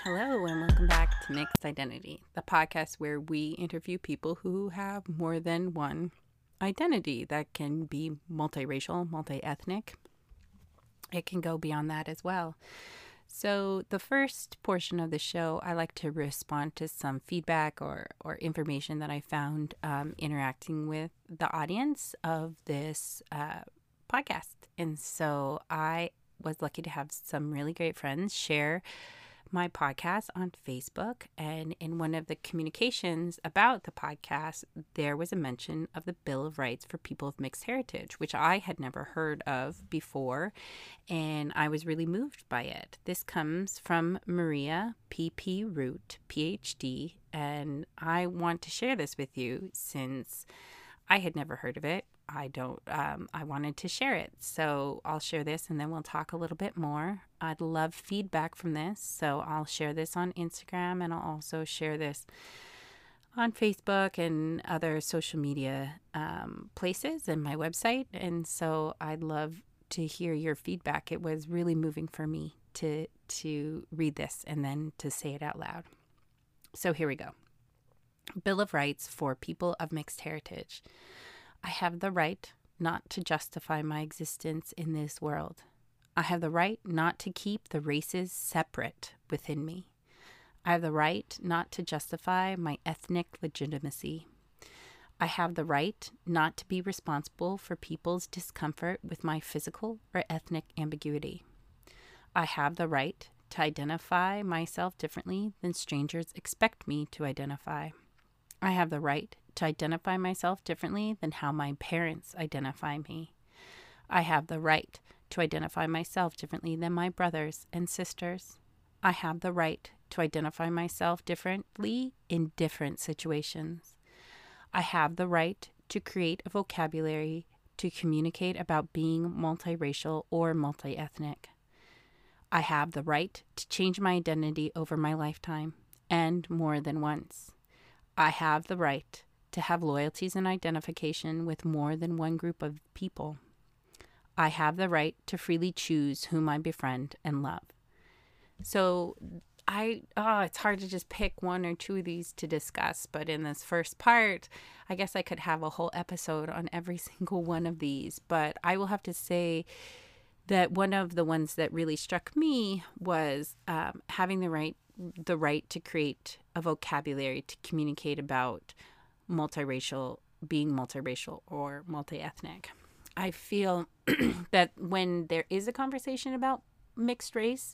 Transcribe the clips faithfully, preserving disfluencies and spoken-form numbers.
Hello, and welcome back to Mixed Identity, the podcast where we interview people who have more than one identity that can be multiracial, multi ethnic. It can go beyond that as well. So, the first portion of the show, I like to respond to some feedback or, or information that I found um, interacting with the audience of this uh, podcast. And so, I was lucky to have some really great friends share my podcast on Facebook, and in one of the communications about the podcast, there was a mention of the Bill of Rights for people of mixed heritage, which I had never heard of before, and I was really moved by it. This comes from Maria P P Root, P H D, and I want to share this with you since I had never heard of it. I don't, um, I wanted to share it. So I'll share this and then we'll talk a little bit more. I'd love feedback from this. So I'll share this on Instagram, and I'll also share this on Facebook and other social media um, places and my website. And so I'd love to hear your feedback. It was really moving for me to, to read this and then to say it out loud. So here we go. Bill of Rights for people of mixed heritage. I have the right not to justify my existence in this world. I have the right not to keep the races separate within me. I have the right not to justify my ethnic legitimacy. I have the right not to be responsible for people's discomfort with my physical or ethnic ambiguity. I have the right to identify myself differently than strangers expect me to identify. I have the right to identify myself differently than how my parents identify me. I have the right to identify myself differently than my brothers and sisters. I have the right to identify myself differently in different situations. I have the right to create a vocabulary to communicate about being multiracial or multi-ethnic. I have the right to change my identity over my lifetime, and more than once. I have the right to have loyalties and identification with more than one group of people. I have the right to freely choose whom I befriend and love. So I, oh, it's hard to just pick one or two of these to discuss, but in this first part, I guess I could have a whole episode on every single one of these, but I will have to say that one of the ones that really struck me was um, having the right the right to create a vocabulary to communicate about multiracial, being multiracial or multi-ethnic. I feel that when there is a conversation about mixed race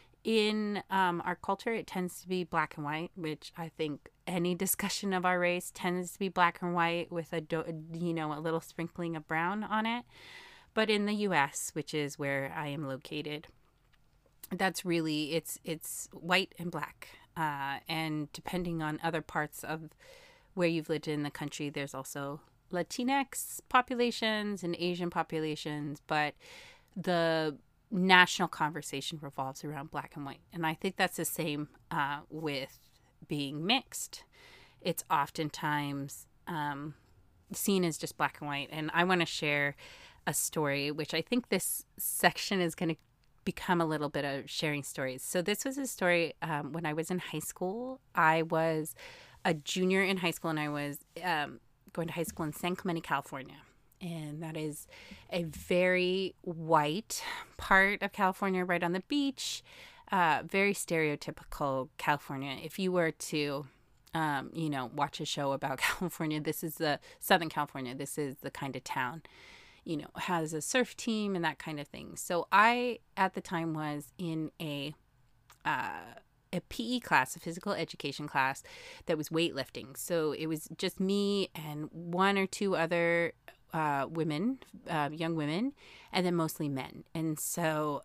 in um, our culture, it tends to be black and white, which I think any discussion of our race tends to be black and white with a, you know, a little sprinkling of brown on it. But in the U S, which is where I am located, that's really, it's it's white and black. Uh, and depending on other parts of where you've lived in the country, there's also Latinx populations and Asian populations, but the national conversation revolves around black and white. And I think that's the same uh, with being mixed. It's oftentimes um, seen as just black and white. And I want to share a story, which I think this section is going to become a little bit of sharing stories. So this was a story um, when I was in high school. I was a junior in high school, and I was um, going to high school in San Clemente, California. And that is a very white part of California, right on the beach. Uh, very stereotypical California. If you were to, um, you know, watch a show about California, this is the Southern California. This is the kind of town, you know, has a surf team and that kind of thing. So I, at the time, was in a uh, a P E class, a physical education class that was weightlifting. So it was just me and one or two other uh, women, uh, young women, and then mostly men. And so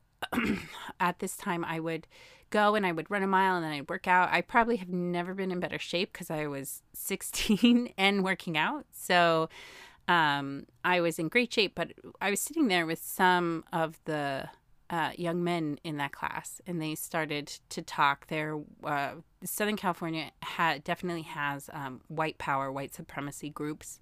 at this time, I would go and I would run a mile and then I'd work out. I probably have never been in better shape because I was sixteen and working out. So Um, I was in great shape, but I was sitting there with some of the uh, young men in that class, and they started to talk. There, uh, Southern California ha- definitely has um, white power, white supremacy groups,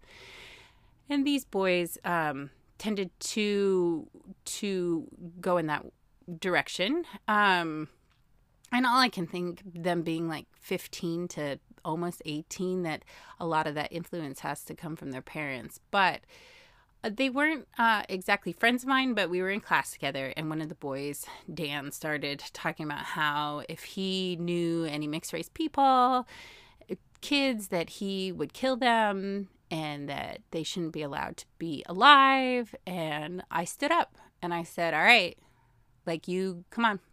and these boys um, tended to to go in that direction. Um, and all I can think, them being like fifteen to almost eighteen, that a lot of that influence has to come from their parents. But they weren't uh, exactly friends of mine, but we were in class together. And one of the boys, Dan, started talking about how if he knew any mixed race people, kids, that he would kill them and that they shouldn't be allowed to be alive. And I stood up and I said, all right, like, you, come on.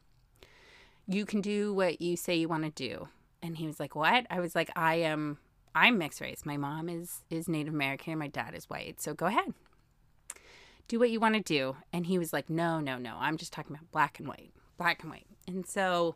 You can do what you say you want to do. And he was like, what? I was like, I am, I'm mixed race. My mom is, is Native American. My dad is white. So go ahead. Do what you want to do. And he was like, no, no, no. I'm just talking about black and white, black and white. And so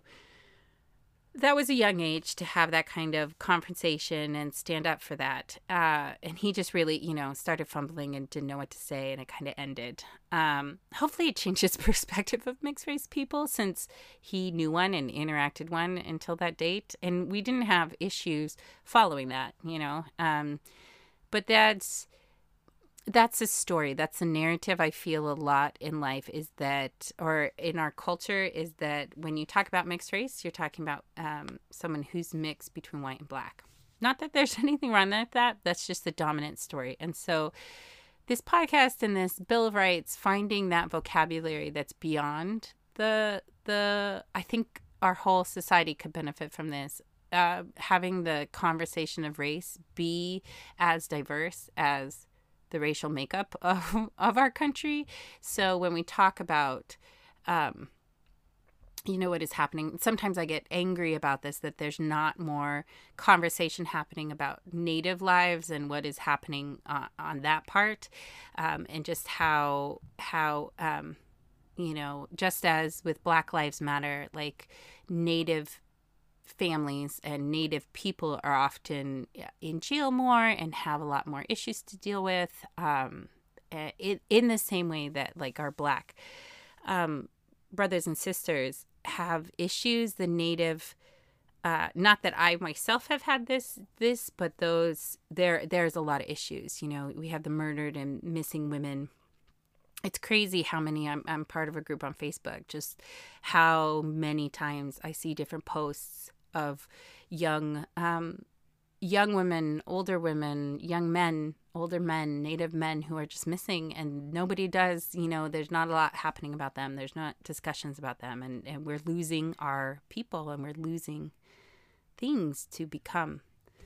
that was a young age to have that kind of conversation and stand up for that. Uh, and he just really, you know, started fumbling and didn't know what to say, and it kind of ended. Um, hopefully it changed his perspective of mixed race people, since he knew one and interacted one until that date. And we didn't have issues following that, you know. Um, but that's... That's a story. That's a narrative I feel a lot in life, is that, or in our culture, is that when you talk about mixed race, you're talking about um, someone who's mixed between white and black. Not that there's anything wrong with that. That's just the dominant story. And so this podcast and this Bill of Rights, finding that vocabulary that's beyond the, the, I think our whole society could benefit from this. Uh, having the conversation of race be as diverse as the racial makeup of, of our country. So when we talk about, um, you know, what is happening, sometimes I get angry about this, that there's not more conversation happening about Native lives and what is happening uh, on that part. Um, and just how, how, um, you know, just as with Black Lives Matter, like Native families and Native people are often in jail more and have a lot more issues to deal with, um, in, in the same way that like our Black um, brothers and sisters have issues. The Native, uh, not that I myself have had this, this, but those, there, there's a lot of issues. You know, we have the murdered and missing women. It's crazy how many, I'm, I'm part of a group on Facebook, just how many times I see different posts of young, um, young women, older women, young men, older men, Native men who are just missing, and nobody does, you know, there's not a lot happening about them. There's not discussions about them, and, and we're losing our people, and we're losing things to become.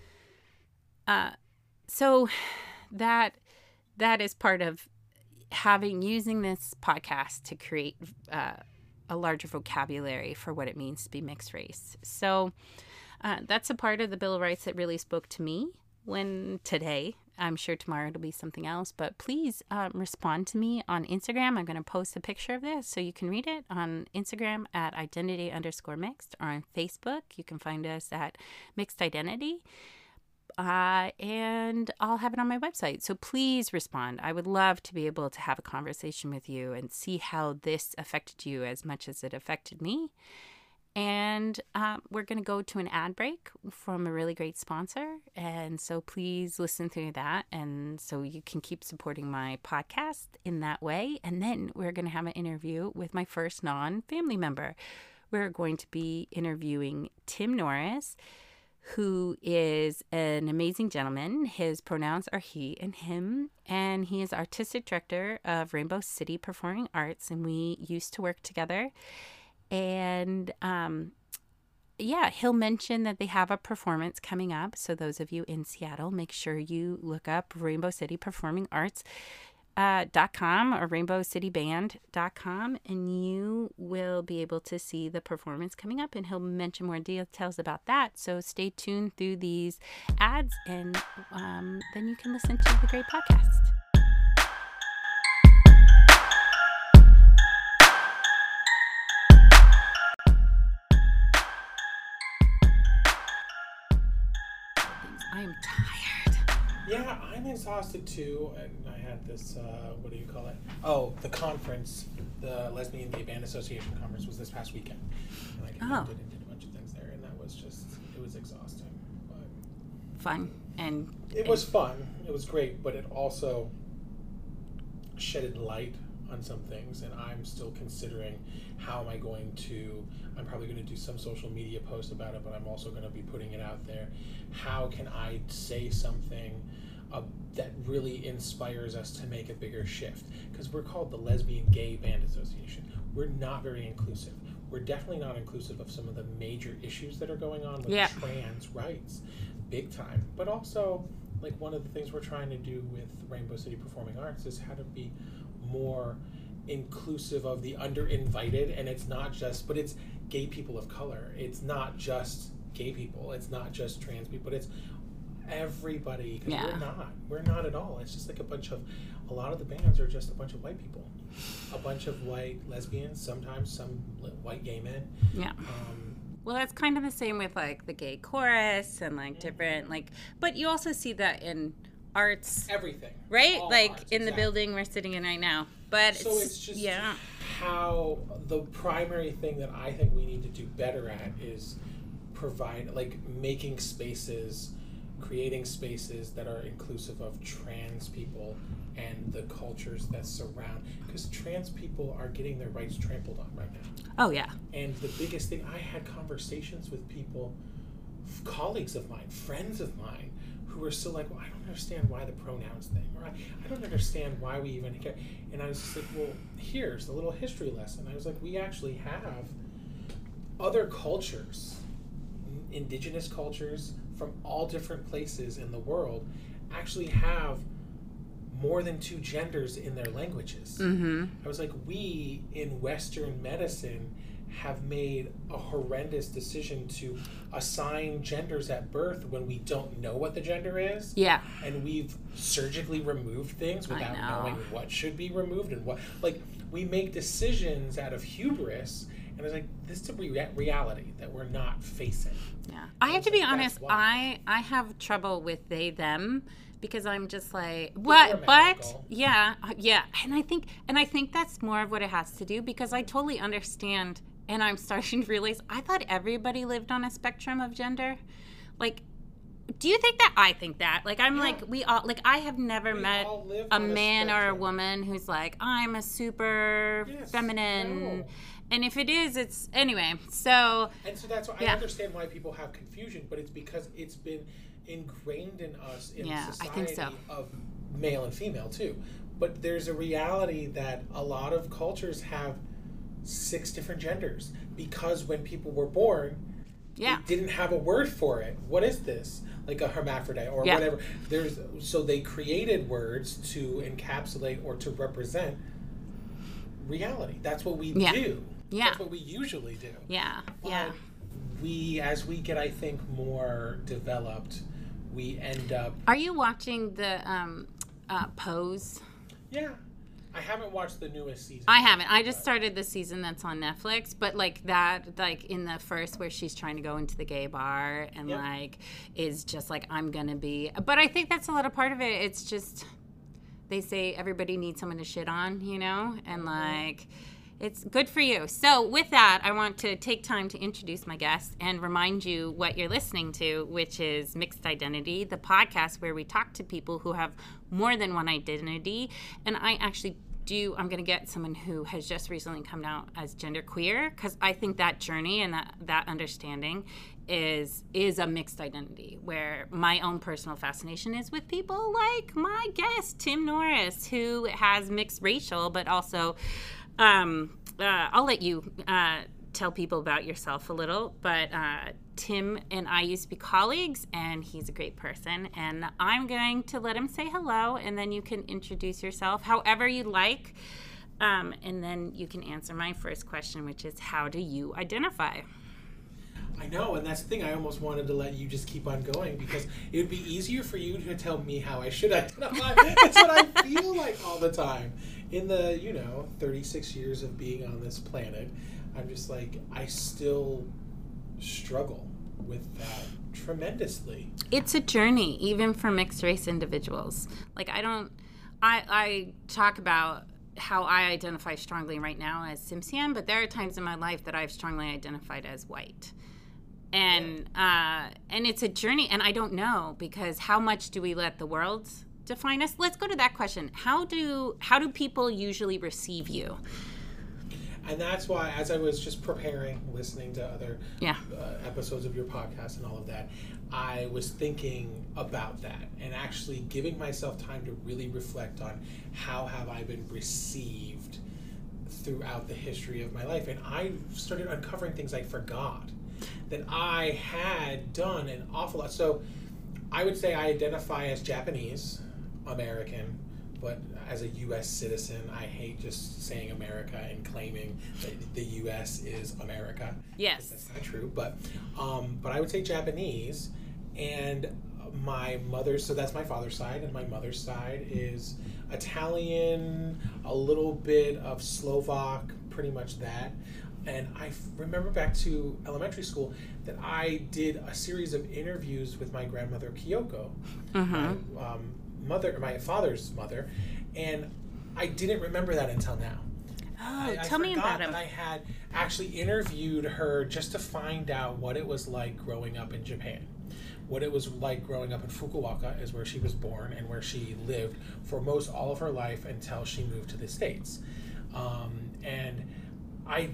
Uh, so that, that is part of having, using this podcast to create uh, a larger vocabulary for what it means to be mixed race. So uh, that's a part of the Bill of Rights that really spoke to me when today. I'm sure tomorrow it'll be something else, but please um, respond to me on Instagram. I'm going to post a picture of this so you can read it on Instagram at identity underscore mixed, or on Facebook. You can find us at Mixed Identity. Uh, and I'll have it on my website. So please respond. I would love to be able to have a conversation with you and see how this affected you as much as it affected me. And um, we're going to go to an ad break from a really great sponsor. And so please listen through that. And so you can keep supporting my podcast in that way. And then we're going to have an interview with my first non-family member. We're going to be interviewing Tim Norris, who is an amazing gentleman. His pronouns are he and him, and he is artistic director of Rainbow City Performing Arts, and we used to work together. And um, yeah, he'll mention that they have a performance coming up. So those of you in Seattle, make sure you look up Rainbow City Performing Arts. Uh, dot com or rainbow city band dot com, and you will be able to see the performance coming up, and he'll mention more details about that. So stay tuned through these ads, and um, then you can listen to the great podcast. I am tired. Yeah, I'm exhausted too, and I had this, uh, what do you call it? Oh, the conference, the Lesbian Gay Band Association conference was this past weekend. And I conducted oh. and did a bunch of things there, and that was just, it was exhausting. But fun. and It and... was fun. It was great, but it also shedded light on some things, and I'm still considering how am I going to, I'm probably going to do some social media post about it, but I'm also going to be putting it out there. How can I say something uh, that really inspires us to make a bigger shift? Because we're called the Lesbian Gay Band Association. We're not very inclusive. We're definitely not inclusive of some of the major issues that are going on with yeah. trans rights, big time. But also, like, one of the things we're trying to do with Rainbow City Performing Arts is how to be more inclusive of the underinvited, and it's not just, but it's gay people of color. It's not just gay people. It's not just trans people. It's everybody. Because yeah. we're not. We're not at all. It's just like a bunch of, a lot of the bands are just a bunch of white people. A bunch of white lesbians, sometimes some white gay men. Yeah. Um, well, that's kind of the same with, like, the gay chorus and, like, yeah. different, like, but you also see that in arts. Everything. Right? All like, arts, in the exactly. building we're sitting in right now. But so it's, it's just yeah. how the primary thing that I think we need to do better at is provide, like, making spaces, creating spaces that are inclusive of trans people and the cultures that surround, because trans people are getting their rights trampled on right now. Oh, yeah. And the biggest thing, I had conversations with people, colleagues of mine, friends of mine, who were still like, well, I don't understand why the pronouns thing, or I, I don't understand why we even care. And I was just like, well, here's a little history lesson. I was like, we actually have other cultures, indigenous cultures from all different places in the world, actually have more than two genders in their languages. Mm-hmm. I was like, we in Western medicine have made a horrendous decision to assign genders at birth when we don't know what the gender is. Yeah. And we've surgically removed things without know. knowing what should be removed and what. Like, we make decisions out of hubris, and I was like, this is a re- reality that we're not facing. Yeah. I have to be honest, I, I have trouble with they, them. Because I'm just like, what? But yeah, yeah, and I think, and I think that's more of what it has to do, because I totally understand, and I'm starting to realize I thought everybody lived on a spectrum of gender. Like, do you think that? I think that. Like, I'm yeah. like, we all, like, I have never we met a man a or a woman who's like, I'm a super yes, feminine. No. And if it is, it's anyway. So and so that's why yeah. I understand why people have confusion, but it's because it's been ingrained in us in yeah, society I think so. Of male and female too. But there's a reality that a lot of cultures have six different genders, because when people were born, yeah. they didn't have a word for it. What is this? Like a hermaphrodite or yeah. whatever. There's so they created words to encapsulate or to represent reality. That's what we yeah. do. Yeah. That's what we usually do. Yeah. But yeah. we, as we get, I think, more developed, we end up... Are you watching the um, uh, Pose? Yeah. I haven't watched the newest season. I haven't. I just started the season that's on Netflix, but like that, like in the first where she's trying to go into the gay bar and yep. like is just like, I'm going to be... But I think that's a lot of part of it. It's just, they say everybody needs someone to shit on, you know? And like... It's good for you. So with that, I want to take time to introduce my guest and remind you what you're listening to, which is Mixed Identity, the podcast where we talk to people who have more than one identity. And I actually do, I'm going to get someone who has just recently come out as genderqueer, because I think that journey and that, that understanding is is a mixed identity, where my own personal fascination is with people like my guest, Tim Norris, who has mixed racial, but also... Um, uh, I'll let you uh, tell people about yourself a little, but uh, Tim and I used to be colleagues, and he's a great person, and I'm going to let him say hello, and then you can introduce yourself however you like, um, and then you can answer my first question, which is, how do you identify? I know, and that's the thing. I almost wanted to let you just keep on going, because it would be easier for you to tell me how I should identify. That's what I feel like all the time. In the, you know, thirty-six years of being on this planet, I'm just like, I still struggle with that tremendously. It's a journey, even for mixed race individuals. Like, I don't, I, I talk about how I identify strongly right now as Tsimshian, but there are times in my life that I've strongly identified as white. And uh, and it's a journey, and I don't know, because how much do we let the world define us. Let's go to that question. How do how do people usually receive you? And that's why, as I was just preparing, listening to other yeah. uh, episodes of your podcast and all of that, I was thinking about that and actually giving myself time to really reflect on how have I been received throughout the history of my life. And I started uncovering things I forgot that I had done an awful lot. So I would say I identify as Japanese American, but as a U S citizen, I hate just saying America and claiming that the U S is America. Yes. That's not true, but um, but I would say Japanese, and my mother's, so that's my father's side, and my mother's side is Italian, a little bit of Slovak, pretty much that. And I remember back to elementary school that I did a series of interviews with my grandmother, Kyoko, mm-hmm. my um, mother, my father's mother, and I didn't remember that until now. Oh, I, tell I me about him. I had actually interviewed her just to find out what it was like growing up in Japan. What it was like growing up in Fukuoka is where she was born and where she lived for most all of her life until she moved to the States. Um, and I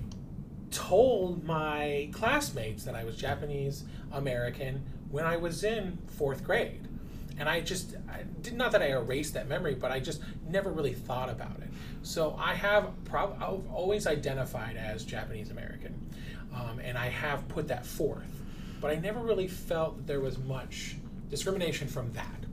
told my classmates that I was Japanese American when I was in fourth grade. And I just, I did, not that I erased that memory, but I just never really thought about it. So I have prob- I've always identified as Japanese American, um, and I have put that forth. But I never really felt that there was much discrimination from that.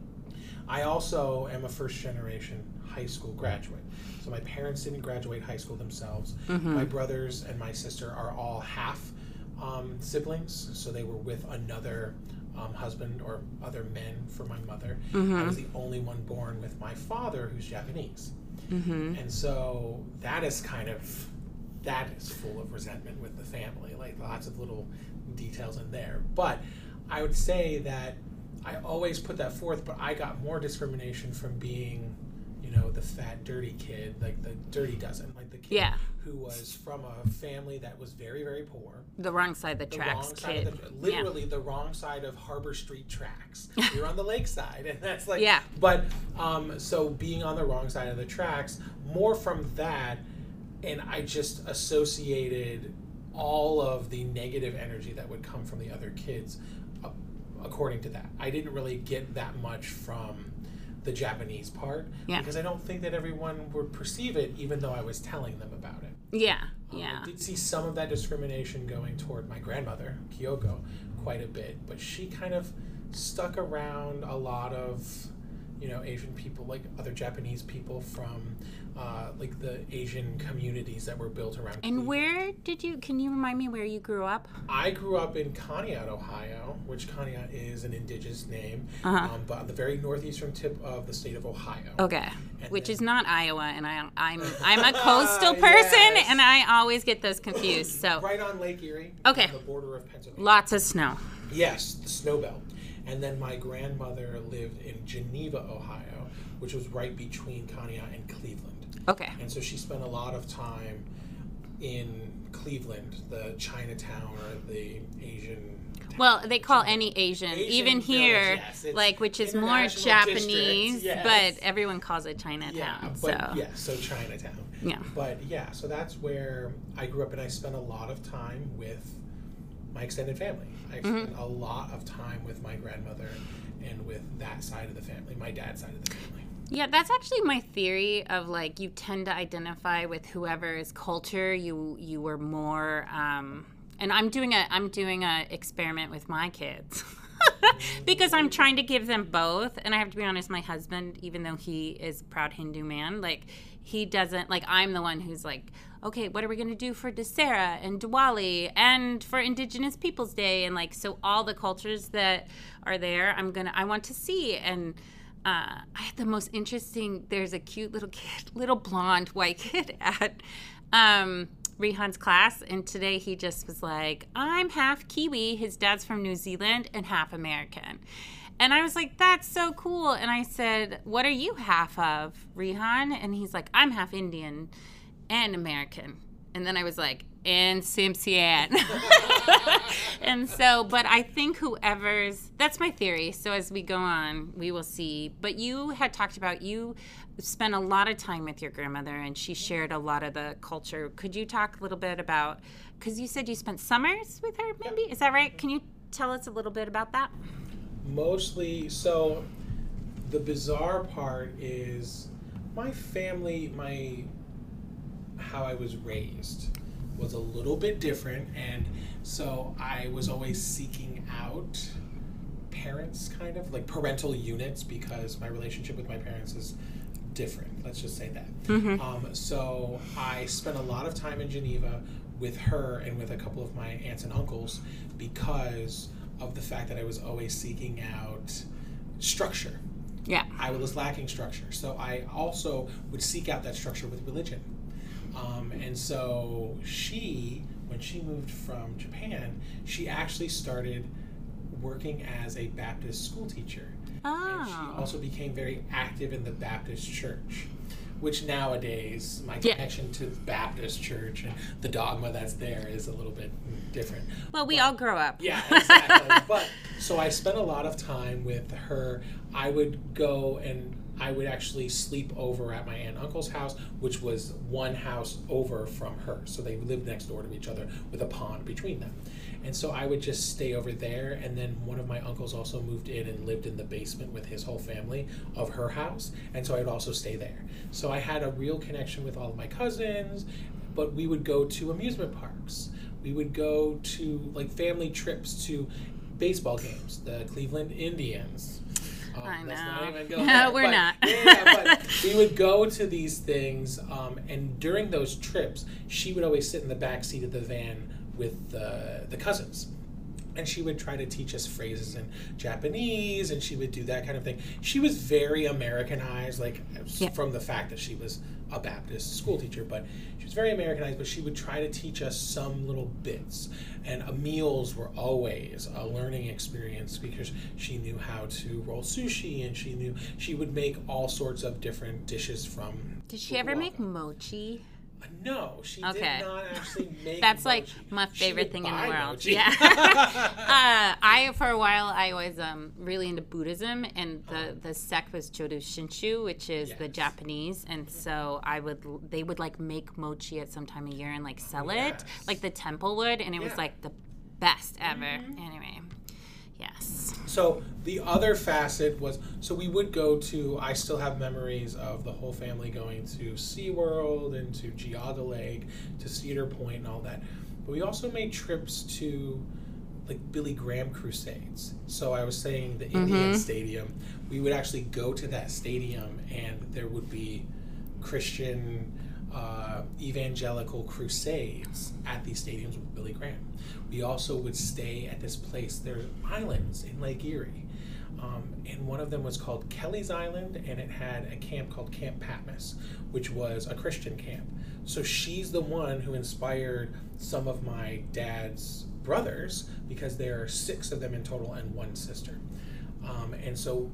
I also am a first generation high school graduate. So my parents didn't graduate high school themselves. Mm-hmm. My brothers and my sister are all half um, siblings, so they were with another um, husband or other men for my mother. Mm-hmm. I was the only one born with my father, who's Japanese. Mm-hmm. And so that is kind of, that is full of resentment with the family, like lots of little details in there. But I would say that I always put that forth, but I got more discrimination from being, you know, the fat, dirty kid, like the dirty dozen, like the kid yeah. who was from a family that was very, very poor. The wrong side of the, the tracks kid. Of the, literally yeah. the wrong side of Harbor Street tracks. You're on the lakeside, and that's like, yeah. But, um, so being on the wrong side of the tracks, more from that, and I just associated all of the negative energy that would come from the other kids uh, according to that. I didn't really get that much from the Japanese part yeah. because I don't think that everyone would perceive it, even though I was telling them about it. Yeah, um, yeah. I did see some of that discrimination going toward my grandmother, Kyoko, quite a bit, but she kind of stuck around a lot of, you know, Asian people, like other Japanese people from uh, like the Asian communities that were built around. And Cleveland. Where did you, can you remind me where you grew up? I grew up in Conneaut, Ohio, which Conneaut is an indigenous name, uh-huh. um, but on the very northeastern tip of the state of Ohio. Okay, and which then, is not Iowa, and I, I'm I'm a coastal person, yes. and I always get those confused. So right on Lake Erie, okay, on the border of Pennsylvania. Lots of snow. Yes, the snow belt. And then my grandmother lived in Geneva, Ohio, which was right between Conneaut and Cleveland. Okay. And so she spent a lot of time in Cleveland, the Chinatown or the Asian. Well, they call any Asian, Asian even here, village, yes, like which is more Japanese, yes. but everyone calls it Chinatown. Yeah, but so. yeah, so Chinatown. Yeah. But yeah, so that's where I grew up, and I spent a lot of time with my extended family. I mm-hmm. spent a lot of time with my grandmother and with that side of the family, my dad's side of the family. Yeah, that's actually my theory of like you tend to identify with whoever's culture you you were more. Um, and I'm doing a I'm doing a experiment with my kids because I'm trying to give them both. And I have to be honest, my husband, even though he is a proud Hindu man, like he doesn't like. I'm the one who's like, okay, what are we going to do for Dussehra and Diwali and for Indigenous Peoples Day? And like, so all the cultures that are there, I'm going to, I want to see. And uh, I had the most interesting, there's a cute little kid, little blonde white kid at um, Rehan's class. And today he just was like, I'm half Kiwi. His dad's from New Zealand and half American. And I was like, that's so cool. And I said, what are you half of, Rehan? And he's like, I'm half Indian and American. And then I was like, and Simpson. And so, but I think whoever's, that's my theory. So as we go on, we will see. But you had talked about, you spent a lot of time with your grandmother, and she shared a lot of the culture. Could you talk a little bit about, because you said you spent summers with her, maybe? Is that right? Can you tell us a little bit about that? Mostly, so the bizarre part is my family, my how I was raised was a little bit different, and so I was always seeking out parents, kind of like parental units, because my relationship with my parents is different. Let's just say that. Mm-hmm. Um, so I spent a lot of time in Geneva with her and with a couple of my aunts and uncles because of the fact that I was always seeking out structure. Yeah. I was lacking structure. So I also would seek out that structure with religion. Um, and so she, when she moved from Japan, she actually started working as a Baptist school teacher. Oh. And she also became very active in the Baptist church, which nowadays my yeah. connection to the Baptist church and the dogma that's there is a little bit different. Well, we but, all grow up. Yeah, exactly. But so I spent a lot of time with her. I would go and I would actually sleep over at my aunt and uncle's house, which was one house over from her. So they lived next door to each other with a pond between them. And so I would just stay over there. And then one of my uncles also moved in and lived in the basement with his whole family of her house. And so I would also stay there. So I had a real connection with all of my cousins, but we would go to amusement parks. We would go to like family trips to baseball games, the Cleveland Indians. Um, I know. Let's not even go No, there. we're but, not. yeah, but we would go to these things, um, and during those trips, she would always sit in the back seat of the van with uh, the cousins. And she would try to teach us phrases in Japanese, and she would do that kind of thing. She was very Americanized, like yeah. from the fact that she was a Baptist school teacher, but she was very Americanized, but she would try to teach us some little bits. And uh, meals were always a learning experience because she knew how to roll sushi, and she knew she would make all sorts of different dishes from Did she ever make mochi? No, she okay. did not actually make That's mochi. like my favorite thing in the world. Mochi. Yeah. uh, I for a while I was um, really into Buddhism, and the, the sect was Jodo Shinshu, which is yes. the Japanese, and so I would they would like make mochi at some time of year and like sell yes. it, like the temple would, and it yeah. was like the best ever. Mm-hmm. Anyway. Yes. So the other facet was, so we would go to, I still have memories of the whole family going to SeaWorld and to Geauga Lake, to Cedar Point and all that. But we also made trips to like Billy Graham crusades. So I was saying the mm-hmm. Indian Stadium, we would actually go to that stadium and there would be Christian uh, evangelical crusades at these stadiums with Billy Graham. We also would stay at this place. There's islands in Lake Erie. Um, and one of them was called Kelly's Island, and it had a camp called Camp Patmos, which was a Christian camp. So she's the one who inspired some of my dad's brothers, because there are six of them in total and one sister. Um, and so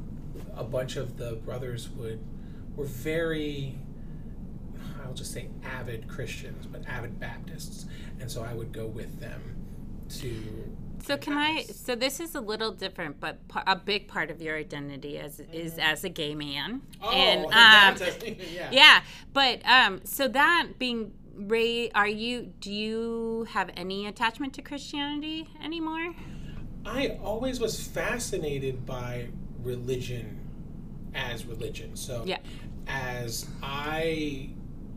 a bunch of the brothers would were very, I'll just say avid Christians, but avid Baptists. And so I would go with them to... So can I, so this is a little different, but a big part of your identity as, is as a gay man. Oh, and, um, yeah. Yeah, but um, so that being, Ray, are you, do you have any attachment to Christianity anymore? I always was fascinated by religion as religion. So yeah. as I...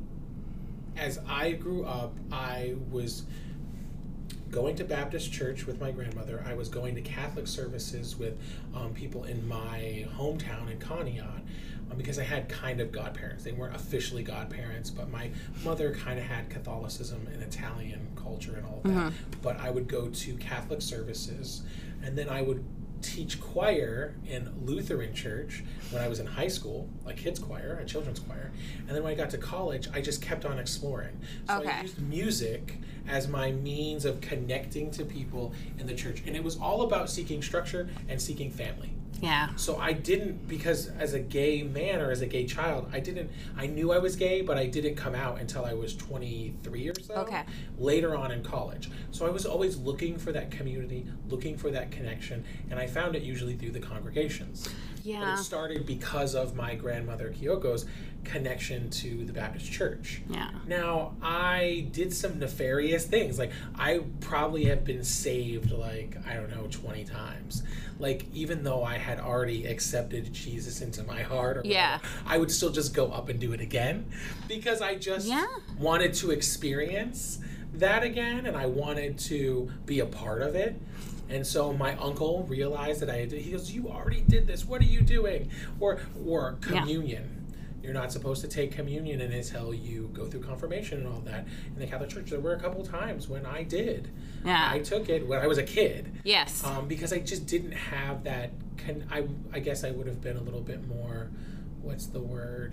As I grew up, I was going to Baptist church with my grandmother. I was going to Catholic services with um, people in my hometown in Conneaut, um, because I had kind of godparents. They weren't officially godparents, but my mother kind of had Catholicism and Italian culture and all of that. Mm-hmm. But I would go to Catholic services, and then I would teach choir in Lutheran church when I was in high school, like kids choir, a children's choir. And then when I got to college, I just kept on exploring. So okay. I used music as my means of connecting to people in the church. And it was all about seeking structure and seeking family. Yeah. So I didn't, because as a gay man or as a gay child, I didn't, I knew I was gay, but I didn't come out until I was twenty-three or so. Okay. Later on in college. So I was always looking for that community, looking for that connection, and I found it usually through the congregations. Yeah. But it started because of my grandmother Kyoko's connection to the Baptist Church. Yeah. Now, I did some nefarious things. Like, I probably have been saved, like, I don't know, twenty times. Like, even though I had already accepted Jesus into my heart, or yeah. whatever, I would still just go up and do it again because I just yeah. wanted to experience that again, and I wanted to be a part of it. And so my uncle realized that I had, he goes, you already did this, what are you doing? Or or communion. Yeah. You're not supposed to take communion until you go through confirmation and all that. In the Catholic Church, there were a couple times when I did. Yeah. I took it when I was a kid. Yes. Um, because I just didn't have that, con- I, I guess I would have been a little bit more, what's the word?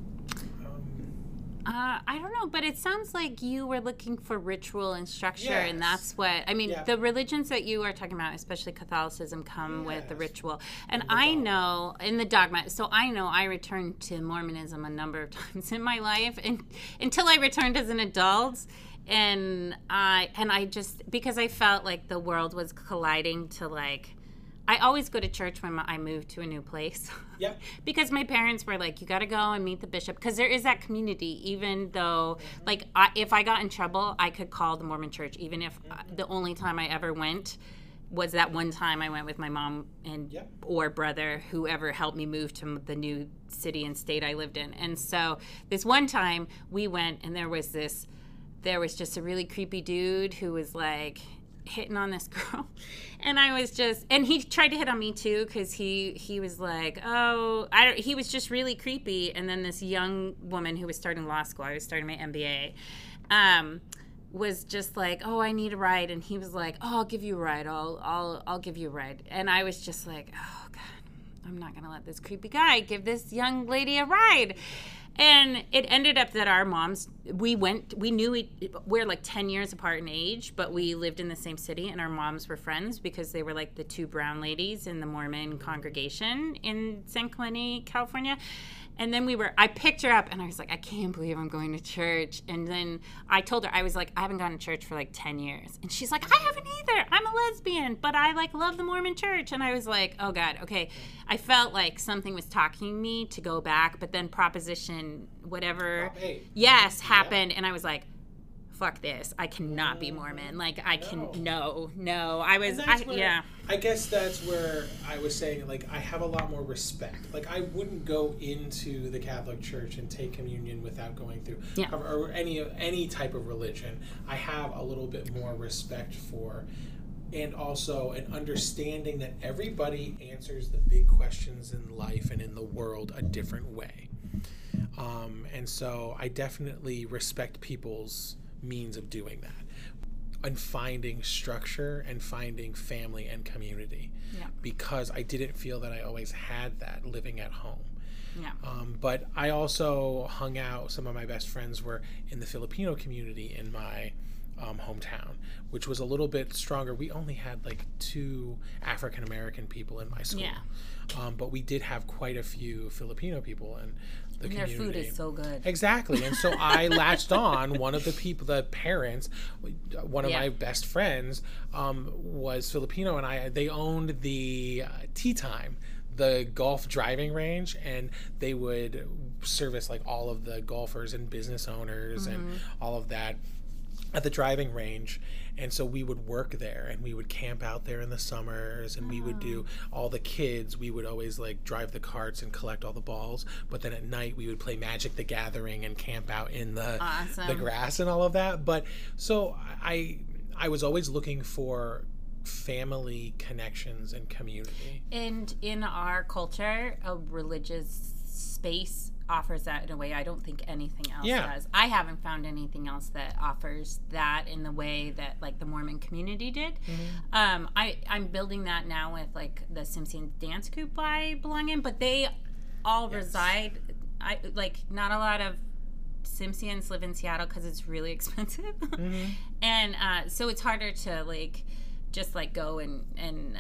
Uh, I don't know, but it sounds like you were looking for ritual and structure, yes. and that's what, I mean, yeah. the religions that you are talking about, especially Catholicism, come yes. with the ritual. And the I dogma. know, in the dogma, so I know I returned to Mormonism a number of times in my life, and until I returned as an adult. And I, and I just, because I felt like the world was colliding to like, I always go to church when I move to a new place. Yeah. Because my parents were like, you got to go and meet the bishop. Because there is that community, even though, mm-hmm. like, I, if I got in trouble, I could call the Mormon church, even if mm-hmm. the only time I ever went was that one time I went with my mom and yep. or brother, whoever helped me move to the new city and state I lived in. And so this one time we went, and there was this, there was just a really creepy dude who was like hitting on this girl, and I was just, and he tried to hit on me too, because he he was like, oh, I don't, he was just really creepy. And then this young woman who was starting law school, I was starting my M B A, um, was just like, oh, I need a ride, and he was like, oh, I'll give you a ride, I'll I'll I'll give you a ride, and I was just like, oh God, I'm not gonna let this creepy guy give this young lady a ride. And it ended up that our moms, we went, we knew we, we're like ten years apart in age, but we lived in the same city, and our moms were friends because they were like the two brown ladies in the Mormon congregation in San Clemente, California. And then we were, I picked her up, and I was like, I can't believe I'm going to church. And then I told her, I was like, I haven't gone to church for like ten years. And she's like, I haven't either. I'm a lesbian, but I like love the Mormon church. And I was like, oh God, okay. I felt like something was talking me to go back, but then Proposition whatever, yes, happened. Yeah. And I was like, fuck this. I cannot be Mormon. Like, I can, no, no. I was, I, where, yeah. I guess that's where I was saying, like, I have a lot more respect. Like, I wouldn't go into the Catholic Church and take communion without going through, yeah. or, or any any type of religion. I have a little bit more respect for, and also an understanding that everybody answers the big questions in life and in the world a different way. Um, and so I definitely respect people's means of doing that and finding structure and finding family and community, yeah. because I didn't feel that I always had that living at home. Yeah. Um, but I also hung out, some of my best friends were in the Filipino community in my um, hometown, which was a little bit stronger. We only had like two African American people in my school. Yeah. Um, but we did have quite a few Filipino people in the and community. Their food is so good. Exactly. And so I latched on. One of the people, the parents, one of yeah. my best friends um, was Filipino, and I they owned the uh, Tea Time, the golf driving range, and they would service like all of the golfers and business owners mm-hmm. and all of that at the driving range. And so we would work there, and we would camp out there in the summers, and oh. we would do all the kids. We would always like drive the carts and collect all the balls. But then at night we would play Magic the Gathering and camp out in the awesome. the grass and all of that. But so I I was always looking for family connections and community. And in our culture, a religious space offers that in a way I don't think anything else yeah. does. I haven't found anything else that offers that in the way that like the Mormon community did. Mm-hmm. Um, I, I'm building that now with like the Simpson dance group I belong in, but they all yes. reside, I like not a lot of Simpsons live in Seattle because it's really expensive. Mm-hmm. And uh, so it's harder to like just like go and, and uh,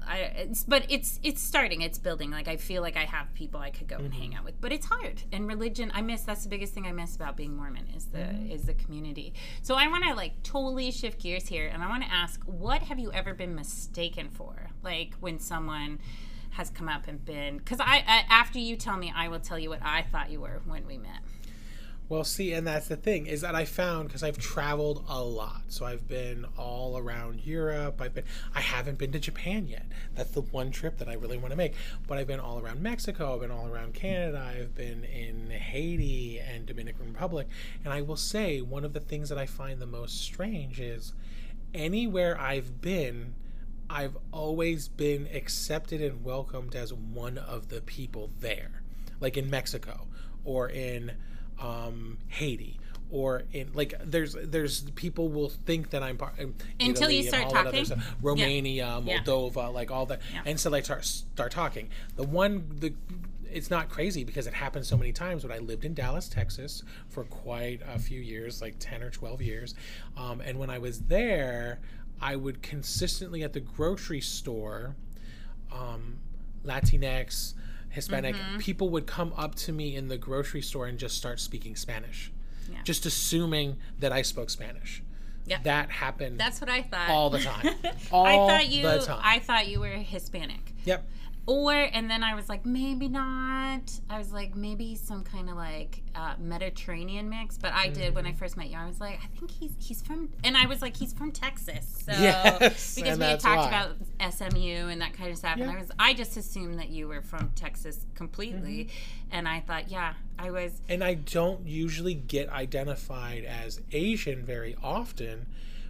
I, it's, but it's it's starting. It's building. Like I feel like I have people I could go mm-hmm. and hang out with. But it's hard. And religion, I miss. That's the biggest thing I miss about being Mormon is the mm-hmm. is the community. So I want to like totally shift gears here, and I want to ask, what have you ever been mistaken for? Like when someone has come up and been, because I, I after you tell me, I will tell you what I thought you were when we met. Well, see, and that's the thing, is that I found, because I've traveled a lot. So I've been all around Europe. I've been, I haven't been to Japan yet. That's the one trip that I really want to make. But I've been all around Mexico. I've been all around Canada. I've been in Haiti and Dominican Republic. And I will say, one of the things that I find the most strange is anywhere I've been, I've always been accepted and welcomed as one of the people there. Like in Mexico or in Um, Haiti, or in like there's there's people will think that I'm part until Italy you start and talking. Romania, yeah. Moldova, yeah. like all that, yeah. and so I start start talking. The one the it's not crazy because it happened so many times. But I lived in Dallas, Texas, for quite a few years, like ten or twelve years, um, and when I was there, I would consistently at the grocery store, um, Latinx, Hispanic mm-hmm. people would come up to me in the grocery store and just start speaking Spanish, yeah. just assuming that I spoke Spanish. Yep. That happened. That's what I thought all the time. All I thought you. The time. I thought you were Hispanic. Yep. Or and then I was like, maybe not. I was like, maybe some kind of like uh, Mediterranean mix. But I did mm. when I first met you. I was like, I think he's he's from, and I was like, he's from Texas. So yes, because we had talked why. about S M U and that kind of stuff, yeah. and I was I just assumed that you were from Texas completely, mm-hmm. and I thought, yeah, I was. And I don't usually get identified as Asian very often,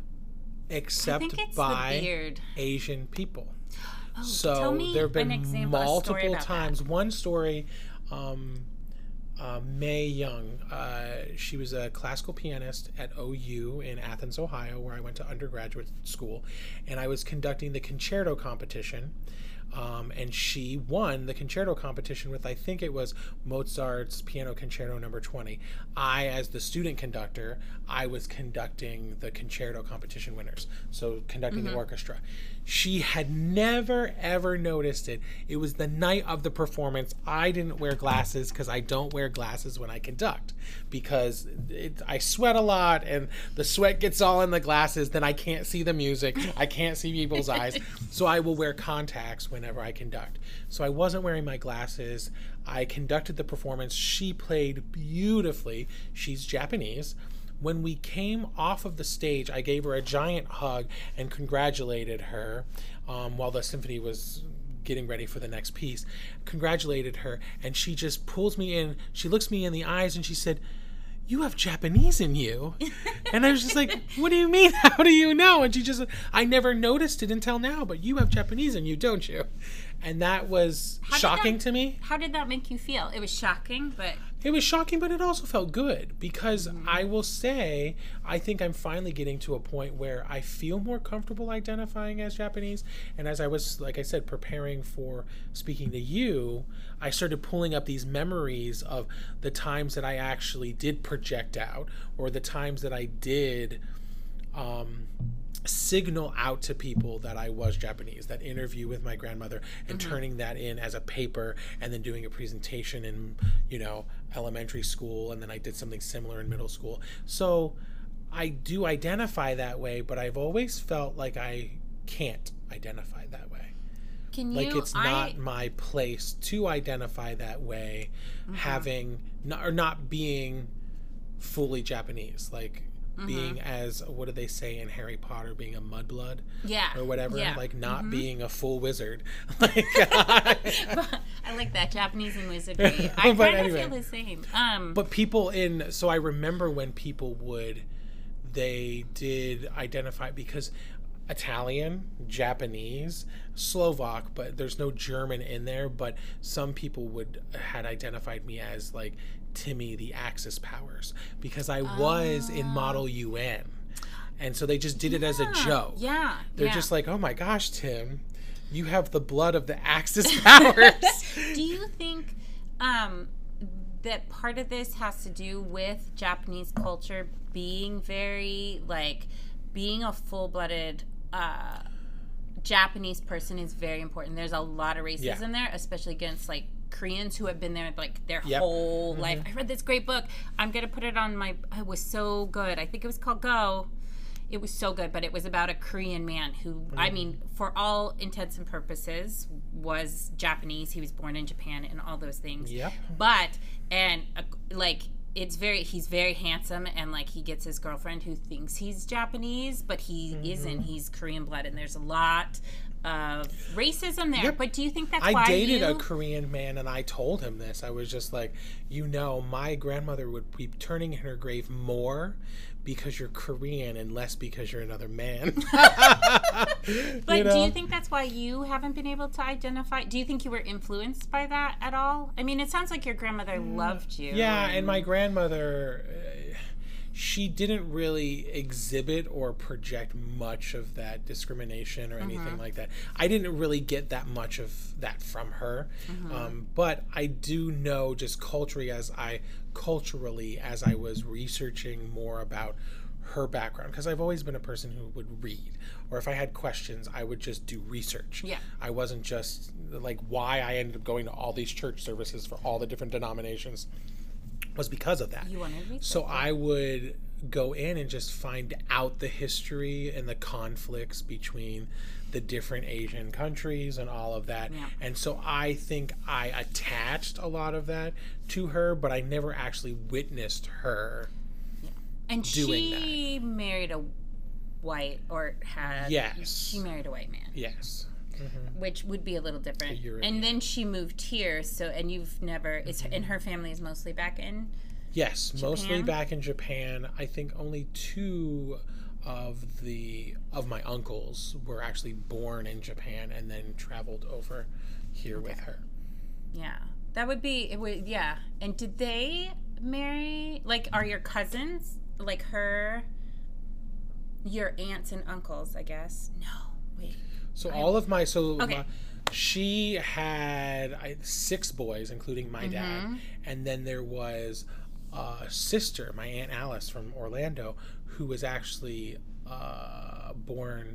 except I think it's by the beard. Asian people. Oh, so there have been example, multiple times. That. One story, um, uh, Mae Young, uh, she was a classical pianist at O U in Athens, Ohio, where I went to undergraduate school, and I was conducting the concerto competition. Um, and she won the concerto competition with, I think it was Mozart's Piano Concerto number twenty. I, as the student conductor, I was conducting the concerto competition winners, so conducting mm-hmm. the orchestra. She had never, ever noticed it. It was the night of the performance. I didn't wear glasses because I don't wear glasses when I conduct because it, I sweat a lot and the sweat gets all in the glasses. Then I can't see the music. I can't see people's eyes. So I will wear contacts whenever I conduct. So I wasn't wearing my glasses. I conducted the performance. She played beautifully. She's Japanese. When we came off of the stage, I gave her a giant hug and congratulated her um, while the symphony was getting ready for the next piece. Congratulated her, and she just pulls me in. She looks me in the eyes and she said, "You have Japanese in you." And I was just like, "What do you mean? How do you know?" And she just, I never noticed it until now, but you have Japanese in you, don't you? And that was how shocking that, to me. How did that make you feel? It was shocking, but... It was shocking, but it also felt good because mm-hmm. I will say, I think I'm finally getting to a point where I feel more comfortable identifying as Japanese. And as I was, like I said, preparing for speaking to you, I started pulling up these memories of the times that I actually did project out or the times that I did um, signal out to people that I was Japanese. That interview with my grandmother and mm-hmm. turning that in as a paper and then doing a presentation in, you know, elementary school, and then I did something similar in middle school. So I do identify that way, but I've always felt like I can't identify that way. Can you, like it's not I... my place to identify that way, mm-hmm. having not, or not being fully Japanese, like mm-hmm. being as, what do they say in Harry Potter, being a mudblood, yeah, or whatever, yeah. like not mm-hmm. being a full wizard. Like, I like that, Japanese and wizardry. I kind anyway. of feel the same. Um, but people in, so I remember when people would, they did identify, because Italian, Japanese, Slovak, but there's no German in there, but some people would had identified me as like Timmy the Axis Powers because I was uh, in Model U N. And so they just did it yeah, as a joke. Yeah. They're yeah. just like, "Oh my gosh, Tim, you have the blood of the Axis Powers." Do you think um, that part of this has to do with Japanese culture being very like being a full-blooded uh, Japanese person is very important. There's a lot of racism Yeah. there, especially against like Koreans who have been there like their Yep. whole Mm-hmm. life. I read this great book. I'm gonna put it on my. It was so good. I think it was called Go. It was so good, but it was about a Korean man who, Mm-hmm. I mean, for all intents and purposes, was Japanese. He was born in Japan and all those things. Yep. But and uh, like. It's very, he's very handsome, and like he gets his girlfriend who thinks he's Japanese, but he Mm-hmm. isn't. He's Korean blood, and there's a lot of racism there. Yep. But do you think that's I why dated you... a Korean man, and I told him this. I was just like, you know, my grandmother would be turning in her grave more because you're Korean and less because you're another man. But you know? do you think that's why you haven't been able to identify? Do you think you were influenced by that at all? I mean, it sounds like your grandmother loved you. Yeah, and my grandmother, uh, she didn't really exhibit or project much of that discrimination or anything like that. I didn't really get that much of that from her. Um, but I do know just culturally as I culturally as I was researching more about her background, because I've always been a person who would read, or if I had questions, I would just do research. Yeah. I wasn't just like why I ended up going to all these church services for all the different denominations was because of that. You wanted research. So I would go in and just find out the history and the conflicts between the different Asian countries and all of that. Yeah. And so I think I attached a lot of that to her, but I never actually witnessed her. And doing she married a white, or had... Yes. She married a white man. Yes. Which would be a little different. A European. And then she moved here, so, and you've never, is and her family is mostly back in? Yes, mostly Japan? back in Japan. I think only two of the of my uncles were actually born in Japan and then traveled over here with her. Yeah. That would be, it would, yeah. And did they marry, like, are your cousins, like her, your aunts and uncles, I guess? No, wait. So all of my so Okay. my, she had I, six boys, including my Mm-hmm. dad, and then there was a sister, my aunt Alice from Orlando, who was actually uh, born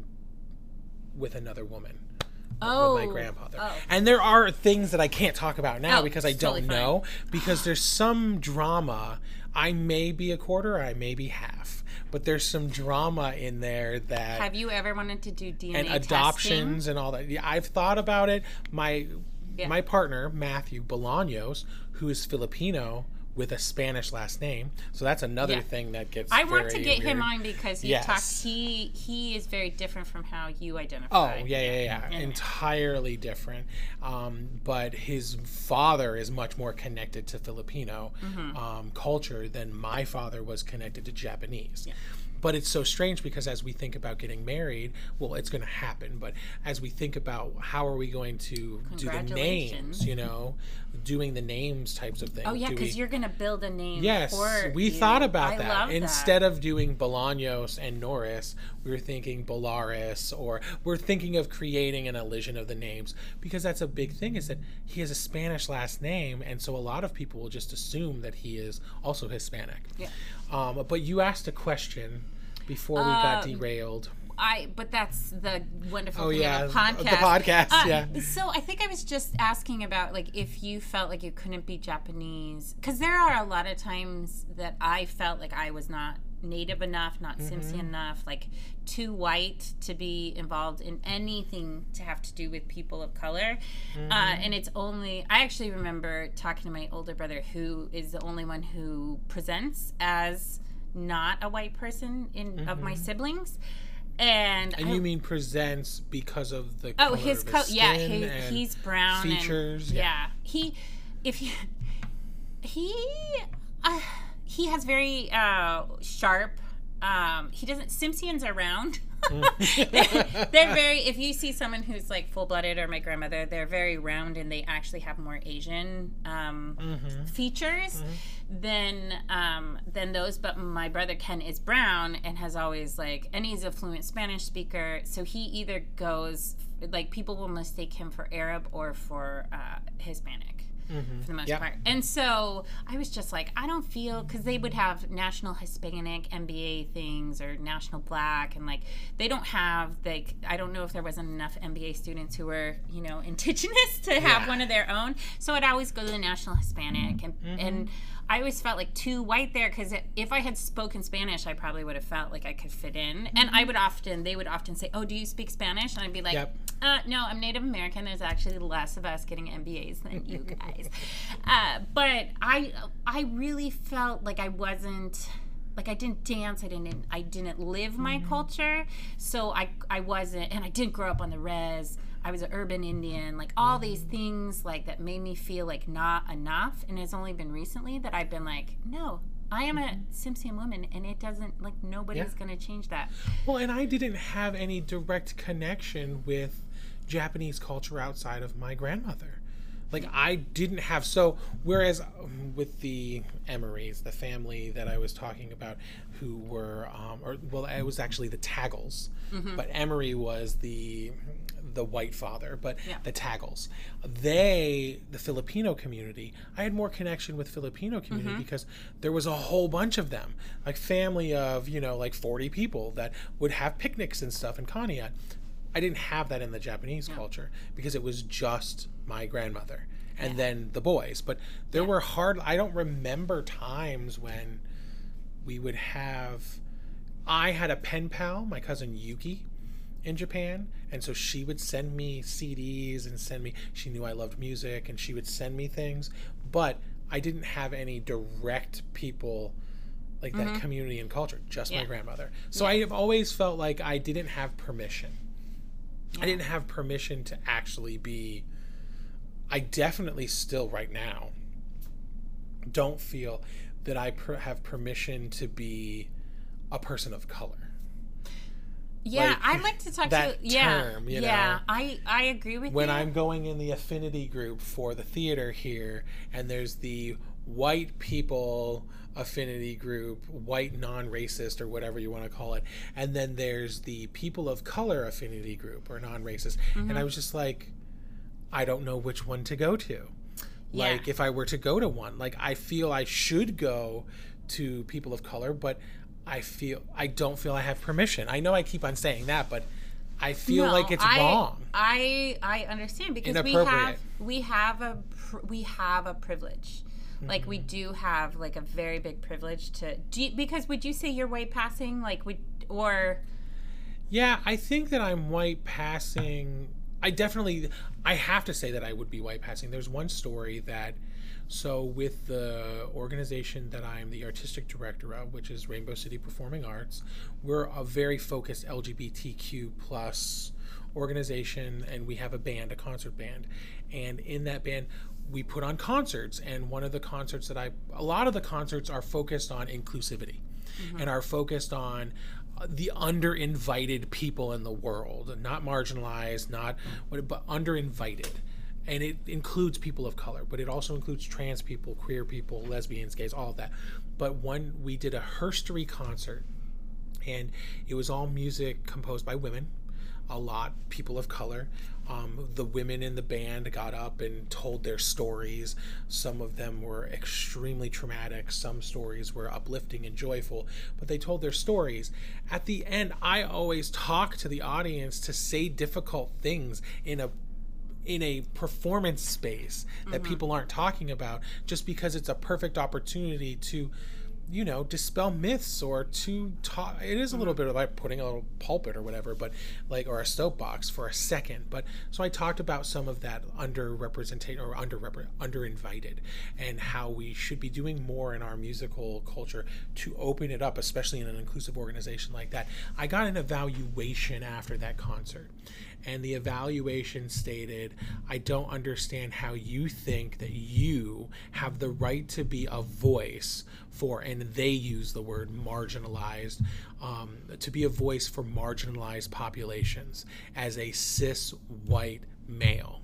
with another woman. Oh. With my grandfather. Oh. And there are things that I can't talk about now Oh, because I it's don't totally fine. know. Because there's some drama. I may be a quarter, I may be half. But there's some drama in there that Have you ever wanted to do D N A and adoptions and all that. Yeah, I've thought about it. My Yeah. my partner, Matthew Bolaños, who is Filipino with a Spanish last name. So that's another Yeah. thing that gets I want to very get him weird. on because he Yes. talks. He he is very different from how you Oh, identify. yeah, yeah, yeah. Yeah. Entirely different. Um, but his father is much more connected to Filipino Mm-hmm. um, culture than my father was connected to Japanese. Yeah. But it's so strange because as we think about getting married, well, it's going to happen. But as we think about how are we going to do the Congratulations. names, you know, doing the names types of things. Oh yeah, Do because we- you're gonna build a name. Yes, for we you. thought about I that. love Instead of doing Bolaños and Norris, we were thinking Bolaris, or we're thinking of creating an elision of the names because that's a big thing. Is that he has a Spanish last name, and so a lot of people will just assume that he is also Hispanic. Yeah. Um, but you asked a question before we got Um, derailed. I, but that's the wonderful Oh, thing yeah, of a podcast. the podcast, Uh, yeah. So I think I was just asking about like if you felt like you couldn't be Japanese, because there are a lot of times that I felt like I was not native enough, not Mm-hmm. Simpson enough, like too white to be involved in anything to have to do with people of color. Mm-hmm. Uh, and it's only, I actually remember talking to my older brother, who is the only one who presents as not a white person in of my siblings. And, And I- you mean presents because of the oh color his of co- his yeah skin he, and he's brown features, and, yeah. yeah. he if he he uh, he has very uh sharp um he doesn't Simpsons are round. they're, they're very, if you see someone who's like full-blooded, or my grandmother, they're very round and they actually have more Asian um Mm-hmm. features than um than those. But my brother Ken is brown and has always like, and he's a fluent Spanish speaker, so he either goes, like, people will mistake him for Arab or for uh Hispanic. mm-hmm. for the most yep. part. And so I was just like, I don't feel, because they would have National Hispanic M B A things or National Black, and like they don't have, like, I don't know if there wasn't enough M B A students who were, you know, indigenous to have yeah. one of their own. So I'd always go to the National Hispanic, and mm-hmm. and I always felt like too white there, because if I had spoken Spanish, I probably would have felt like I could fit in. Mm-hmm. And I would often, they would often say, oh, do you speak Spanish? And I'd be like, yep. uh, no, I'm Native American. There's actually less of us getting M B As than you guys. uh, but I, I really felt like I wasn't, like I didn't dance, I didn't, I didn't live my mm-hmm. culture. So I, I wasn't, and I didn't grow up on the res. I was an urban Indian, like all these things like that made me feel like not enough. And it's only been recently that I've been like, no, I am a Tsimshian woman, and it doesn't, like, nobody's yeah. going to change that. Well, and I didn't have any direct connection with Japanese culture outside of my grandmother. Like, I didn't have, so, whereas with the Emerys, the family that I was talking about, who were, um, or, well, it was actually the Taggles, mm-hmm. but Emery was the the white father, but yeah. the Taggles. They, the Filipino community, I had more connection with Filipino community mm-hmm. because there was a whole bunch of them, like family of, you know, like forty people that would have picnics and stuff in Conneaut. I didn't have that in the Japanese yeah. culture because it was just my grandmother and yeah. then the boys. But there yeah. were hard, I don't remember times when we would have, I had a pen pal, my cousin Yuki, in Japan, and so she would send me C Ds and send me, she knew I loved music, and she would send me things, but I didn't have any direct people like mm-hmm. that community and culture, just yeah. my grandmother. So yeah. I have always felt like I didn't have permission. Yeah. I didn't have permission to actually be, I definitely still right now don't feel that I per- have permission to be a person of color. Yeah, like, I'd like to talk that to yeah, term, you yeah. know, I I agree with when you. I'm going in the affinity group for the theater here, and there's the white people affinity group, white non-racist or whatever you want to call it, and then there's the people of color affinity group or non-racist, mm-hmm. and I was just like, I don't know which one to go to. Yeah. Like if I were to go to one, like I feel I should go to people of color, but I feel I don't feel I have permission. I know I keep on saying that, but I feel no, like it's I, wrong. I I understand because we have we have a we have a privilege. Mm-hmm. Like we do have like a very big privilege to do you, because would you say you're white passing like would or yeah, I think that I'm white passing. I definitely I have to say that I would be white passing. There's one story that So with the organization that I'm the artistic director of, which is Rainbow City Performing Arts, we're a very focused L G B T Q plus organization, and we have a band, a concert band. And in that band, we put on concerts, and one of the concerts that I, a lot of the concerts are focused on inclusivity mm-hmm. and are focused on the under-invited people in the world, not marginalized, not, but under-invited. And it includes people of color, but it also includes trans people, queer people, lesbians, gays, all of that. But one, we did a herstory concert, and it was all music composed by women, a lot people of color. Um, the women in the band got up and told their stories. Some of them were extremely traumatic. Some stories were uplifting and joyful, but they told their stories. At the end, I always talk to the audience to say difficult things in a in a performance space that mm-hmm. people aren't talking about, just because it's a perfect opportunity to, you know, dispel myths or to talk. It is a little bit of like putting a little pulpit or whatever, but like, or a soapbox for a second. But so I talked about some of that underrepresentation or under underinvited, and how we should be doing more in our musical culture to open it up, especially in an inclusive organization like that. I got an evaluation after that concert, and the evaluation stated, I don't understand how you think that you have the right to be a voice for, and they use the word marginalized, um, to be a voice for marginalized populations as a cis white male.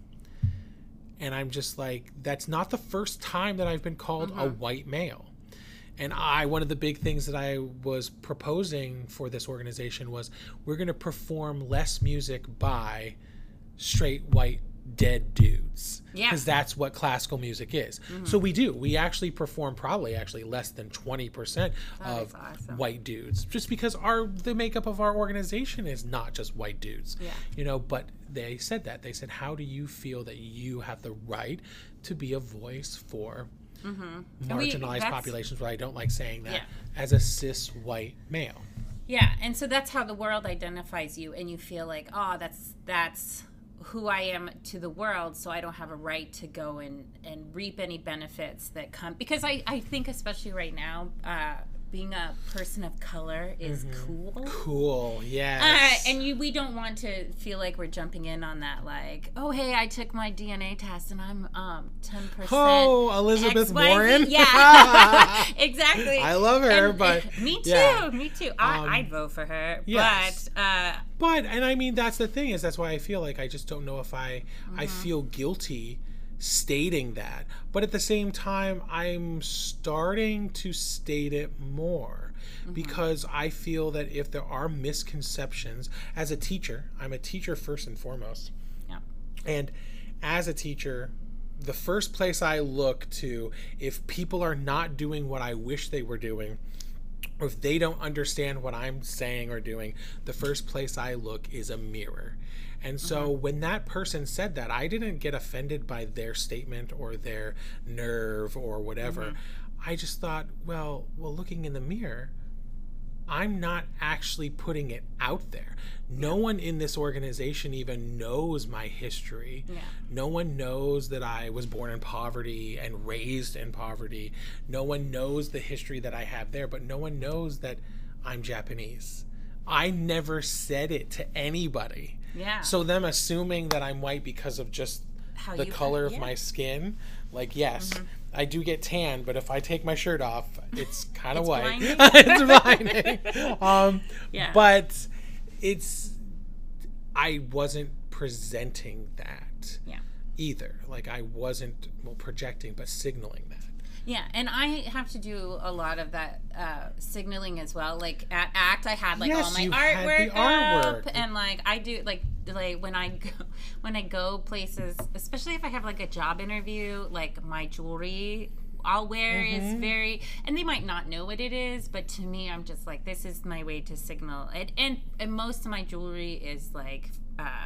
And I'm just like, that's not the first time that I've been called mm-hmm. a white male. And I, one of the big things that I was proposing for this organization was we're going to perform less music by straight white dead dudes. Yeah. Because that's what classical music is. Mm-hmm. So we do. We actually perform probably actually less than twenty percent of awesome. white dudes. Just because our the makeup of our organization is not just white dudes. Yeah. You know, but they said that. They said, how do you feel that you have the right to be a voice for mm-hmm. marginalized we, populations? But I don't like saying that, yeah. as a cis white male. Yeah, and so that's how the world identifies you, and you feel like, oh, that's that's who I am to the world, so I don't have a right to go and, and reap any benefits that come. Because I, I think, especially right now, uh, being a person of color is mm-hmm. cool. Cool, yes. Uh, and you, we don't want to feel like we're jumping in on that, like, oh, hey, I took my D N A test and I'm um ten percent Oh, Elizabeth X Y Z. Warren? Yeah, exactly. I love her, and, but... Uh, me too, yeah. me too. I, um, I'd vote for her, yes. but... Uh, but, and I mean, that's the thing, is that's why I feel like I just don't know if I, mm-hmm. I feel guilty stating that. But at the same time, I'm starting to state it more. Mm-hmm. Because I feel that if there are misconceptions, as a teacher, I'm a teacher first and foremost. Yeah. And as a teacher, the first place I look to, if people are not doing what I wish they were doing, or if they don't understand what I'm saying or doing, the first place I look is a mirror. And so mm-hmm. when that person said that, I didn't get offended by their statement or their nerve or whatever. Mm-hmm. I just thought, well, well, looking in the mirror, I'm not actually putting it out there. No one in this organization even knows my history. Yeah. No one knows that I was born in poverty and raised in poverty. No one knows the history that I have there, but no one knows that I'm Japanese. I never said it to anybody. Yeah. So them assuming that I'm white because of just How the color of yeah. my skin, like, yes, mm-hmm. I do get tan, but if I take my shirt off, it's kind of white. It's blinding. um, yeah. But it's, I wasn't presenting that yeah. either. Like, I wasn't, well, projecting, but signaling that. Yeah, and I have to do a lot of that uh, signaling as well. Like at ACT, I had like yes, all my you artwork, had the artwork up, and like I do like like when I go when I go places, especially if I have like a job interview, like my jewelry I'll wear mm-hmm. is very, and they might not know what it is, but to me, I'm just like, this is my way to signal it, and and most of my jewelry is like. Uh,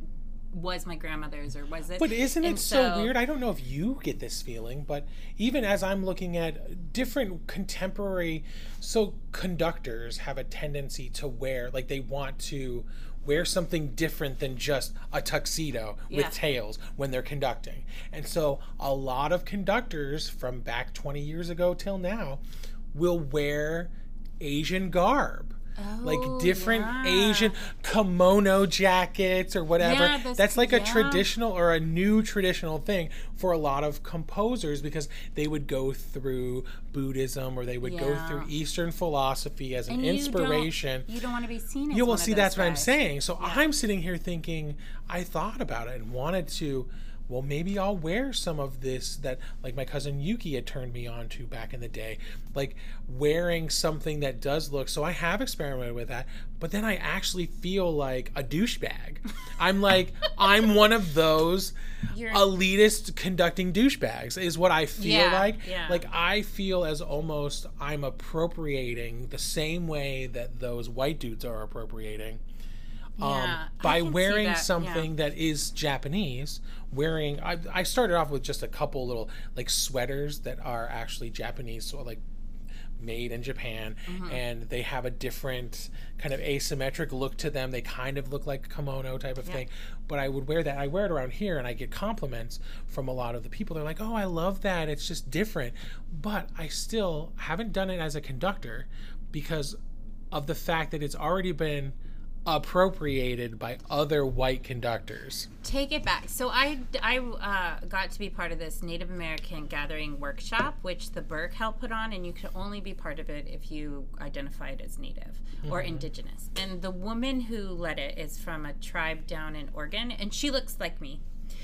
was my grandmother's or was it but isn't and it so, so weird? I don't know if you get this feeling, but even as I'm looking at different contemporary, so conductors have a tendency to wear, like they want to wear something different than just a tuxedo with yeah. tails when they're conducting. And so a lot of conductors from back twenty years ago till now will wear Asian garb. Oh, like different yeah. Asian kimono jackets or whatever. Yeah, those, That's like a yeah. traditional or a new traditional thing for a lot of composers because they would go through Buddhism or they would yeah. go through Eastern philosophy as an and you inspiration. Don't, you don't want to be seen as You will one see of those that's guys. what I'm saying. So yeah. I'm sitting here thinking, I thought about it and wanted to, well, maybe I'll wear some of this that, like my cousin Yuki had turned me on to back in the day, like wearing something that does look, so I have experimented with that, but then I actually feel like a douchebag. I'm like, I'm one of those You're... elitist conducting douchebags is what I feel yeah, like. Yeah. Like I feel as almost I'm appropriating the same way that those white dudes are appropriating. Um, yeah, by wearing that, something yeah. that is Japanese, wearing, I, I started off with just a couple little like sweaters that are actually Japanese, so like made in Japan, mm-hmm. and they have a different kind of asymmetric look to them. They kind of look like a kimono type of yeah. thing, but I would wear that. I wear it around here, and I get compliments from a lot of the people. They're like, "Oh, I love that. It's just different," but I still haven't done it as a conductor because of the fact that it's already been appropriated by other white conductors. Take it back. So I, I uh, got to be part of this Native American gathering workshop, which the Burke helped put on, and you could only be part of it if you identified as Native or mm-hmm. Indigenous. And the woman who led it is from a tribe down in Oregon, and she looks like me.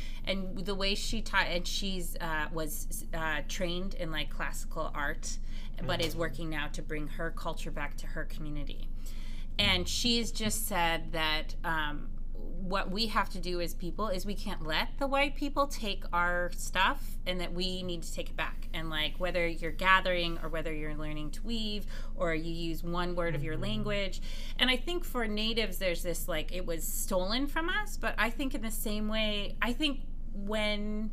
And the way she taught, and she's uh, was uh, trained in like classical art, but mm-hmm. is working now to bring her culture back to her community. And she's just said that um, what we have to do as people is we can't let the white people take our stuff, and that we need to take it back. And like, whether you're gathering or whether you're learning to weave or you use one word of your language. And I think for natives, there's this like, it was stolen from us. But I think in the same way, I think when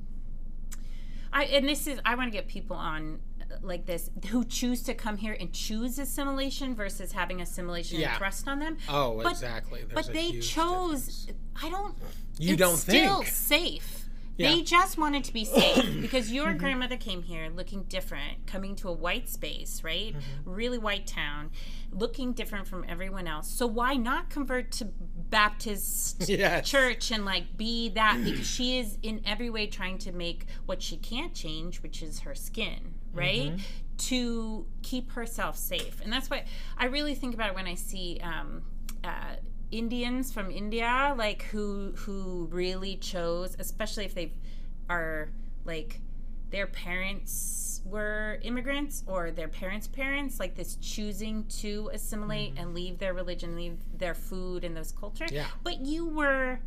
I, and this is, I want to get people on like this who choose to come here and choose assimilation versus having assimilation Yeah. and thrust on them. Oh, But- exactly. There's But a they huge chose. difference. I don't. You it's don't still think. safe. Yeah. They just wanted to be safe because your grandmother came here looking different, coming to a white space, right? Mm-hmm. Really white town, looking different from everyone else. So why not convert to Baptist Yes. church and like be that? Because she is in every way trying to make what she can't change, which is her skin, right? Mm-hmm. To keep herself safe. And that's what I really think about when I see um, uh, Indians from India, like who who really chose, especially if they are like their parents were immigrants or their parents' parents, like this choosing to assimilate Mm-hmm. and leave their religion, leave their food and those cultures. Yeah. But you were,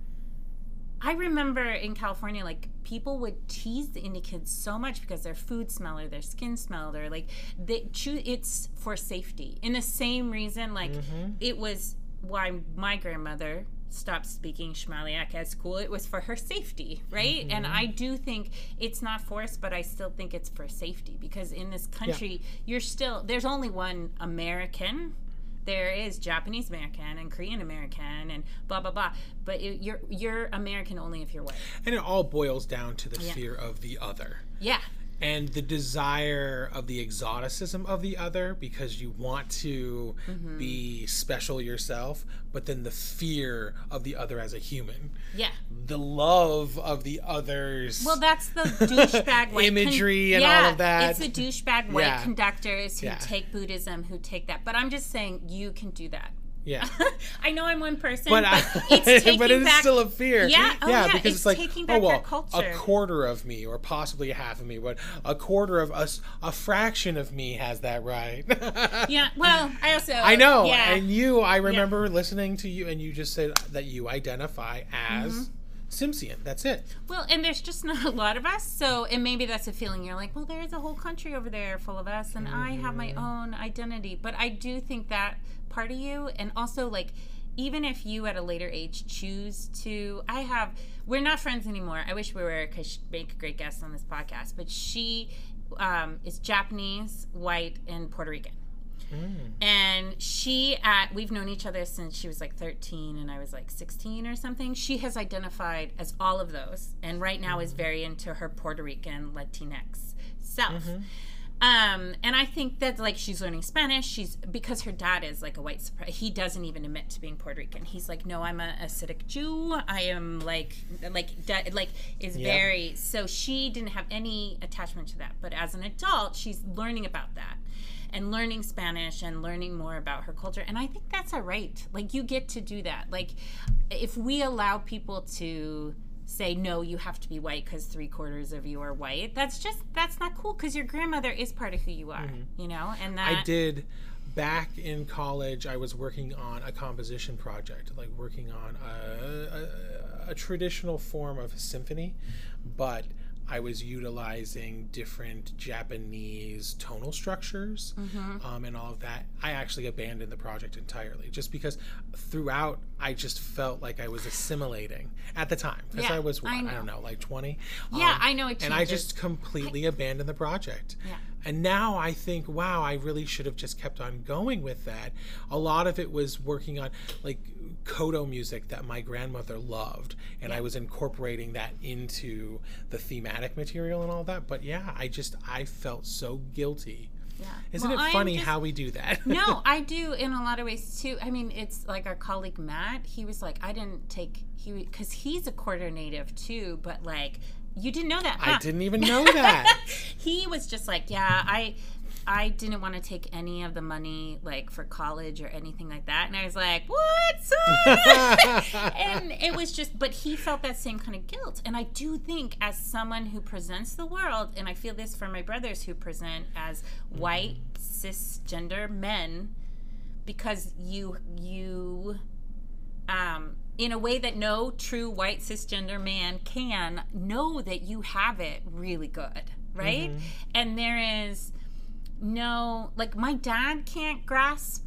I remember in California, like people would tease the Indian kids so much because their food smelled or their skin smelled, or like they choose, it's for safety. In the same reason, like Mm-hmm. it was why my grandmother stopped speaking Shmaliak at school. It was for her safety, right? Mm-hmm. And I do think it's not forced, but I still think it's for safety because in this country, you're still, there's only one American. There is Japanese American and Korean American and blah blah blah, but it, you're you're American only if you're white. And it all boils down to the Yeah. fear of the other. Yeah, And the desire of the exoticism of the other, because you want to Mm-hmm. be special yourself, but then the fear of the other as a human. yeah. The love of the others. Well, that's the douchebag white Imagery and yeah, all of that. It's the douchebag white Yeah. conductors who Yeah. take Buddhism, who take that. But I'm just saying, you can do that. yeah. I know I'm one person, But, but, I, it's taking but it is back. still a fear. Yeah, oh yeah, because it's it's, like, taking oh back well, your culture. a quarter of me, or possibly a half of me, but a quarter of us, a fraction of me has that right. Yeah. Well, I also. I know. Yeah. And you, I remember listening to you, and you just said that you identify as Mm-hmm. Simpson. That's it. Well, and there's just not a lot of us, so and maybe that's a feeling you're like, well, there is a whole country over there full of us, and I have my own identity. But I do think that part of you, and also like, even if you at a later age choose to, I have, we're not friends anymore. I wish we were, because she'd make a great guest on this podcast. But she um, is Japanese, white, and Puerto Rican. And she at we've known each other since she was like thirteen and I was like sixteen or something. She has identified as all of those, and right now is very into her Puerto Rican Latinx self. Um, and I think that like she's learning Spanish. She's because her dad is like a white supre- he doesn't even admit to being Puerto Rican. He's like, no, I'm a Hasidic Jew. I am like like da- like is Yeah. very so she didn't have any attachment to that. But as an adult, she's learning about that and learning Spanish and learning more about her culture. And I think that's all right. Like you get to do that. Like if we allow people to say no, you have to be white because three quarters of you are white, that's just that's not cool, because your grandmother is part of who you are. Mm-hmm. You know, and that I did back in college. I was working on a composition project, like working on a, a, a traditional form of symphony, but I was utilizing different Japanese tonal structures Mm-hmm. um, and all of that. I actually abandoned the project entirely just because throughout I just felt like I was assimilating at the time, because Yeah, I was, what, I I, know. don't know, like twenty. Yeah, Um, I know it And I changes. just completely abandoned the project. Yeah. And now I think, wow, I really should have just kept on going with that. A lot of it was working on like Kodo music that my grandmother loved, and I was incorporating that into the thematic material and all that. But yeah, I just I felt so guilty. Yeah. Isn't Well, it I'm funny just- how we do that? No, I do in a lot of ways too. I mean, it's like our colleague Matt. He was like, I didn't take he because he's a quarter native too, but like you didn't know that. I huh? didn't even know that. He was just like, yeah, I I didn't want to take any of the money like for college or anything like that. And I was like, what? son?" And it was just, but he felt that same kind of guilt. And I do think as someone who presents the world, and I feel this for my brothers who present as white, cisgender men, because you, you, um, in a way that no true white cisgender man can, know that you have it really good, right? Mm-hmm. And there is no, like, my dad can't grasp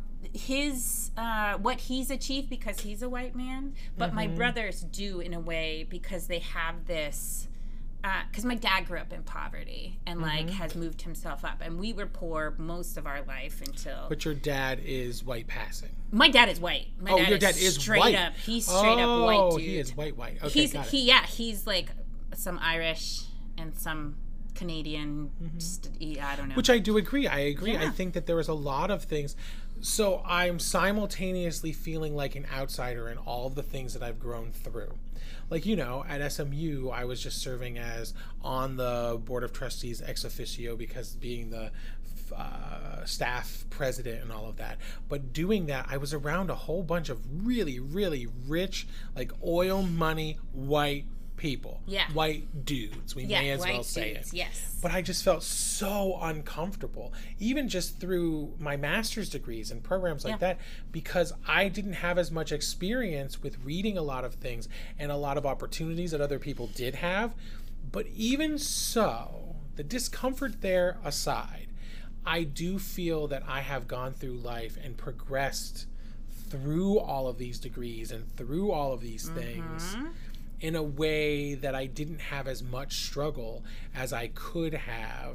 his uh what he's achieved because he's a white man, but mm-hmm. my brothers do in a way because they have this because uh, my dad grew up in poverty and mm-hmm. like has moved himself up, and we were poor most of our life until. But your dad is white passing. My dad is white. My oh, dad your dad is, is straight white. up. He's straight oh, up white dude. he is white white. Okay, he's got it. he yeah he's like some Irish and some Canadian. Mm-hmm. st- I don't know. Which I do agree. I agree. Yeah. I think that there was a lot of things. So I'm simultaneously feeling like an outsider in all of the things that I've grown through. Like, you know, at S M U, I was just serving as on the Board of Trustees ex officio because being the uh, staff president and all of that. But doing that, I was around a whole bunch of really, really rich, like oil money, white people. Yeah. White dudes. We yeah, may as white well say dudes, it. Yes. But I just felt so uncomfortable, even just through my master's degrees and programs like yeah. that, because I didn't have as much experience with reading a lot of things and a lot of opportunities that other people did have. But even so, the discomfort there aside, I do feel that I have gone through life and progressed through all of these degrees and through all of these mm-hmm. things in a way that I didn't have as much struggle as I could have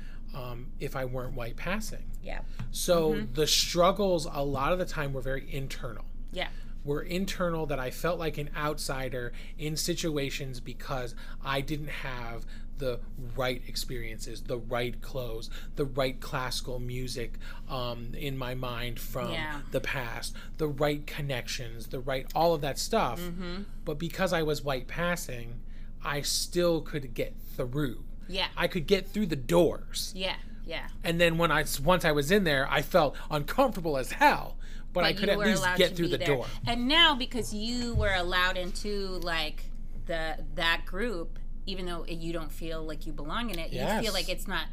um, if I weren't white passing. Yeah. So mm-hmm. the struggles a lot of the time were very internal. Yeah. Were internal, that I felt like an outsider in situations because I didn't have the right experiences, the right clothes, the right classical music um, in my mind from yeah. the past, the right connections, the right, all of that stuff. Mm-hmm. But because I was white passing, I still could get through. Yeah. I could get through the doors. Yeah, yeah. And then when I, once I was in there, I felt uncomfortable as hell. But, but I could at least get through the there. door. And now, because you were allowed into like the that group, even though you don't feel like you belong in it, yes. you feel like it's not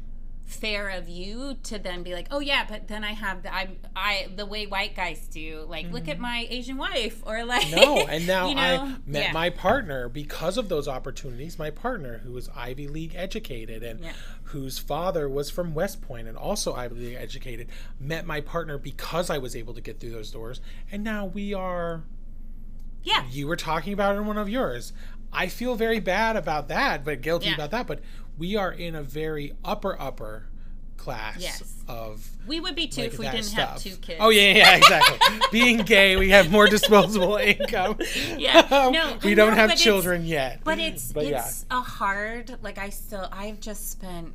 fair of you to then be like, oh yeah, but then I have the I I the way white guys do, like mm-hmm. look at my Asian wife, or like no. And now you know? I met yeah. my partner because of those opportunities. My partner, who was Ivy League educated and yeah. whose father was from West Point and also Ivy League educated, met my partner because I was able to get through those doors. And now we are. Yeah. You were talking about it in one of yours. I feel very bad about that, but guilty yeah. about that. But we are in a very upper, upper class yes. of we would be too like if we didn't stuff. have two kids. Oh yeah, yeah, exactly. Being gay, we have more disposable income. Yeah, no, we I don't know, have children yet. But it's but it's yeah. a hard. Like I still, I've just spent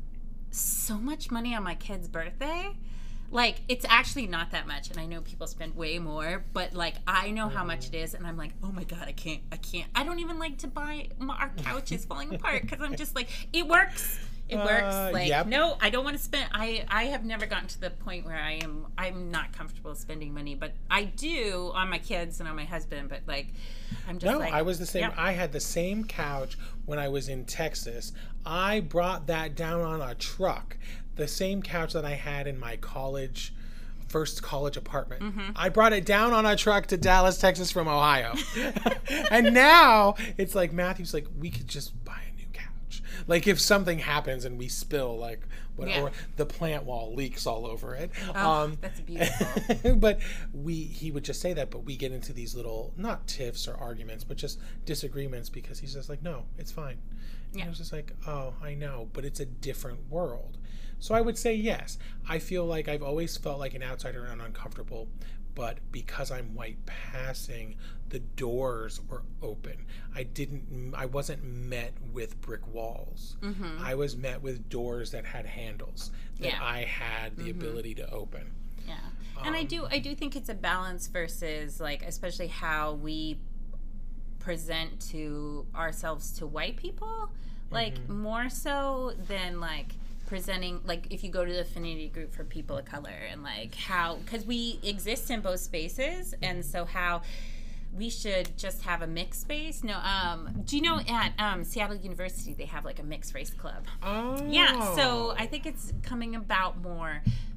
so much money on my kid's birthday. Like, it's actually not that much, and I know people spend way more, but, like, I know how much it is, and I'm like, oh, my God, I can't, I can't. I don't even like to buy, my, our couch is falling apart, because I'm just like, it works. It works. Uh, like, yep. no, I don't want to spend, I, I have never gotten to the point where I am, I'm not comfortable spending money, but I do on my kids and on my husband, but, like, I'm just no, like. No, I was the same. Yeah. I had the same couch when I was in Texas. I brought that down on a truck. The same couch that I had in my college, first college apartment. Mm-hmm. I brought it down on a truck to Dallas, Texas from Ohio. And now it's like, Matthew's like, we could just buy a new couch. Like if something happens and we spill, like, whatever, yeah. the plant wall leaks all over it. Oh, um, that's beautiful. But we, he would just say that, but we get into these little, not tiffs or arguments, but just disagreements because he's just like, no, it's fine. And yeah. I was just like, oh, I know, but it's a different world. So I would say yes. I feel like I've always felt like an outsider and uncomfortable, but because I'm white passing, the doors were open. I didn't. I wasn't met with brick walls. Mm-hmm. I was met with doors that had handles that yeah. I had the mm-hmm. ability to open. Yeah, um, and I do. I do think it's a balance versus like, especially how we present to ourselves to white people, like mm-hmm. more so than like. Presenting, like if you go to the affinity group for people of color and like how, because we exist in both spaces, and so how we should just have a mixed space. No, um, do you know at um, Seattle University they have like a mixed race club? Oh. Yeah, so I think it's coming about more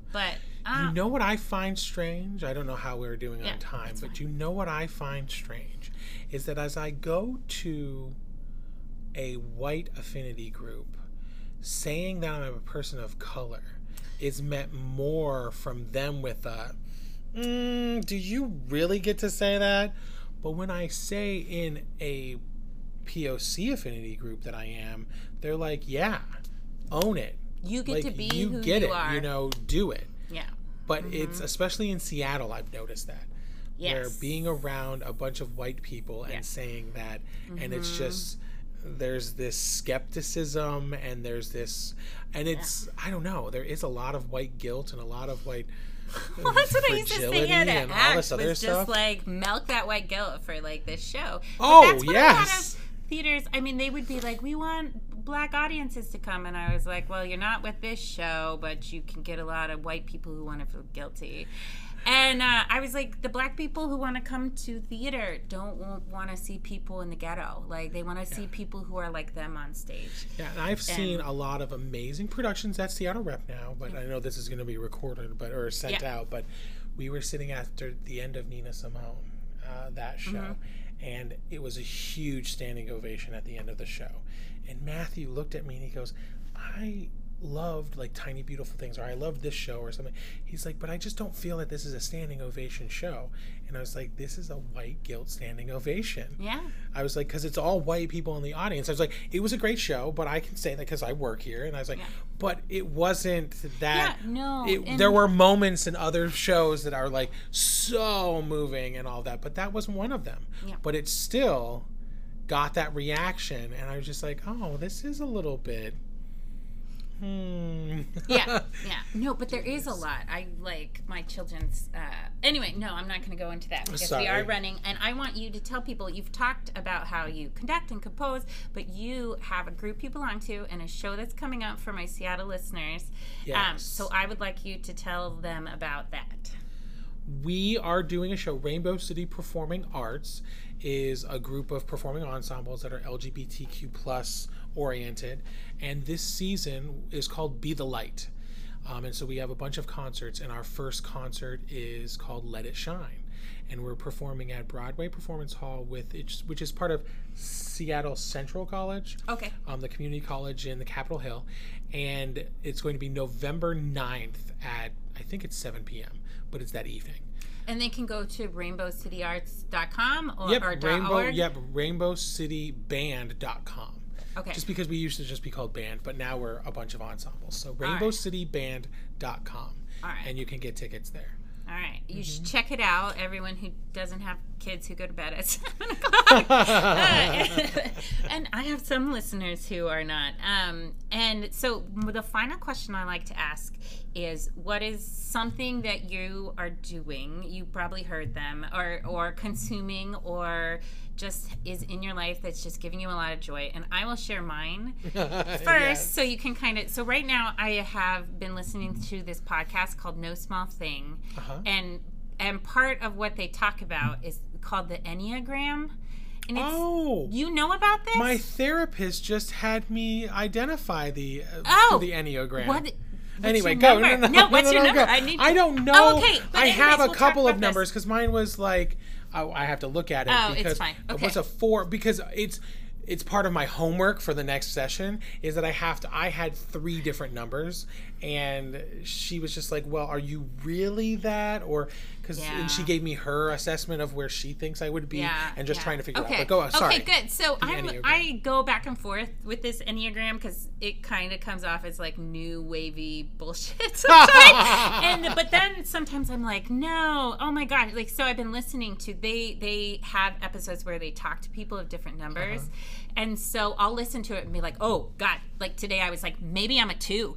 But um, you know what I find strange? I don't know how we're doing yeah, on time, but fine. you know what I find strange is that as I go to a white affinity group, saying that I'm a person of color is met more from them with a, mm, do you really get to say that? But when I say in a P O C affinity group that I am, they're like, yeah, own it. You get like, to be you who get you it, are. you know, do it. Yeah. But mm-hmm. it's, especially in Seattle, I've noticed that. Yes. Where being around a bunch of white people and yeah. saying that, mm-hmm. and it's just, there's this skepticism and there's this, and it's, yeah. I don't know, there is a lot of white guilt and a lot of white well, that's what I used to say at and act, all this other was stuff. Just like milk that white guilt for like this show. Oh, but that's what yes. a lot of theaters, I mean, they would be like, we want black audiences to come, and I was like, well, you're not with this show, but you can get a lot of white people who want to feel guilty. And uh, I was like, the black people who want to come to theater don't want to see people in the ghetto. Like, they want to see yeah. people who are like them on stage. Yeah, and I've and, seen a lot of amazing productions at Seattle Rep now, but yeah. I know this is going to be recorded but or sent yeah. out. But we were sitting after the end of Nina Simone, uh, that show, mm-hmm. and it was a huge standing ovation at the end of the show. And Matthew looked at me and he goes, I loved like Tiny Beautiful Things, or I loved this show or something. He's like, but I just don't feel that this is a standing ovation show. And I was like, this is a white guilt standing ovation. Yeah. I was like, because it's all white people in the audience. I was like, it was a great show, but I can say that because I work here. And I was like, yeah. but it wasn't that. Yeah, no. It, there were moments in other shows that are like so moving and all that, but that wasn't one of them. Yeah. But it still got that reaction. And I was just like, oh, this is a little bit. Hmm. yeah, yeah. No, but there is a lot. I like my children's. Uh, anyway, no, I'm not going to go into that because Sorry. we are running, and I want you to tell people you've talked about how you conduct and compose, but you have a group you belong to and a show that's coming up for my Seattle listeners. Yes. Um, so I would like you to tell them about that. We are doing a show. Rainbow City Performing Arts is a group of performing ensembles that are L G B T Q plus oriented, and this season is called Be the Light. Um, and so we have a bunch of concerts, and our first concert is called Let It Shine, and we're performing at Broadway Performance Hall, with it, which is part of Seattle Central College, okay, um, the community college in the Capitol Hill, and it's going to be November ninth at, I think it's seven p.m., but it's that evening. And they can go to rainbow city arts dot com or, yep, or Rainbow, .org? Yep, rainbow city band dot com. Okay. Just because we used to just be called band, but now we're a bunch of ensembles. So rainbow city band dot com. All right. And you can get tickets there. All right. You mm-hmm. should check it out. Everyone who doesn't have kids who go to bed at seven o'clock. uh, and I have some listeners who are not. Um, and so the final question I like to ask is, what is something that you are doing, you probably heard them, or, or consuming, or just is in your life that's just giving you a lot of joy? And I will share mine first, yes. so you can kind of, so right now I have been listening to this podcast called No Small Thing, uh-huh. and and part of what they talk about is called the Enneagram. And it's, oh, you know about this? My therapist just had me identify the uh, oh, the Enneagram. What? Anyway, go. Number? No, no, no, no, what's no, your no, number? Go. I need. I don't know. Oh, okay. But I anyways, have a we'll couple of this. numbers because mine was like, oh, I have to look at it. Oh, because it's fine. Okay. It was a four because it's. It's part of my homework for the next session is that I have to, I had three different numbers, and she was just like, well, are you really that? Or, cause, yeah. and she gave me her assessment of where she thinks I would be, yeah, and just yeah. trying to figure okay. out. But go on, sorry. Okay, good. So I'm, I go back and forth with this Enneagram because it kind of comes off as like new wavy bullshit sometimes. and but then sometimes I'm like, no, oh my god. Like, so I've been listening to, they, they have episodes where they talk to people of different numbers. Uh-huh. And so I'll listen to it and be like, oh, God. Like today I was like, maybe I'm a two.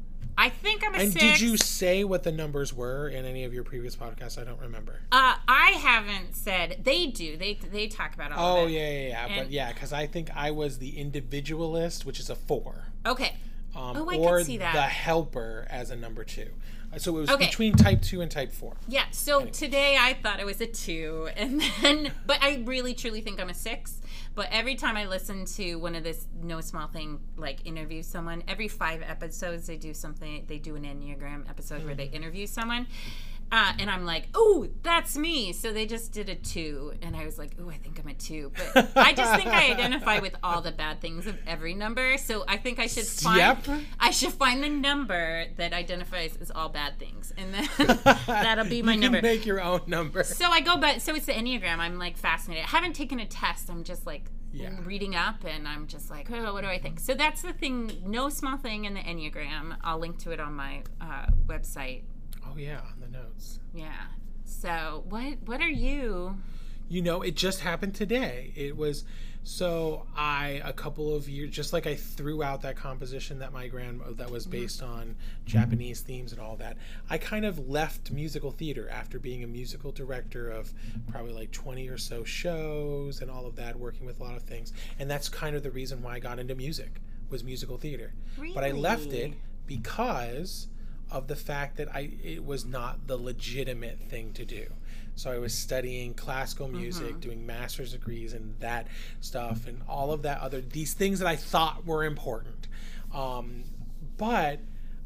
I think I'm a and six. And did you say what the numbers were in any of your previous podcasts? I don't remember. Uh, I haven't said. They do. They they talk about all oh, of it. Oh, yeah, yeah, yeah. And but yeah, because I think I was the individualist, which is a four. Okay. Um, oh, I or can see that. the helper as a number two. So it was Okay. between type two and type four. Yeah, so Anyway. today I thought it was a two, and then, but I really truly think I'm a six. But every time I listen to one of this No Small Thing, like interview someone, every five episodes they do something, they do an Enneagram episode mm-hmm. where they interview someone. Uh, and I'm like, oh, that's me. So they just did a two. And I was like, oh, I think I'm a two. But I just think I identify with all the bad things of every number. So I think I should find Yep. I should find the number that identifies as all bad things. And then that'll be my you number. You can make your own number. So I go back. So it's the Enneagram. I'm like fascinated. I haven't taken a test. I'm just like yeah. reading up. And I'm just like, oh, what do I think? So that's the thing. No Small Thing in the Enneagram. I'll link to it on my uh, website. Oh, yeah, on the notes. Yeah. So what what are you? You know, it just happened today. It was, so I, a couple of years, just like I threw out that composition that my grand, that was based mm-hmm. on Japanese themes and all that, I kind of left musical theater after being a musical director of probably like twenty or so shows and all of that, working with a lot of things. And that's kind of the reason why I got into music, was musical theater. Really? But I left it because of the fact that I it was not the legitimate thing to do. So I was studying classical music, mm-hmm. doing master's degrees and that stuff and all of that other, these things that I thought were important. Um, but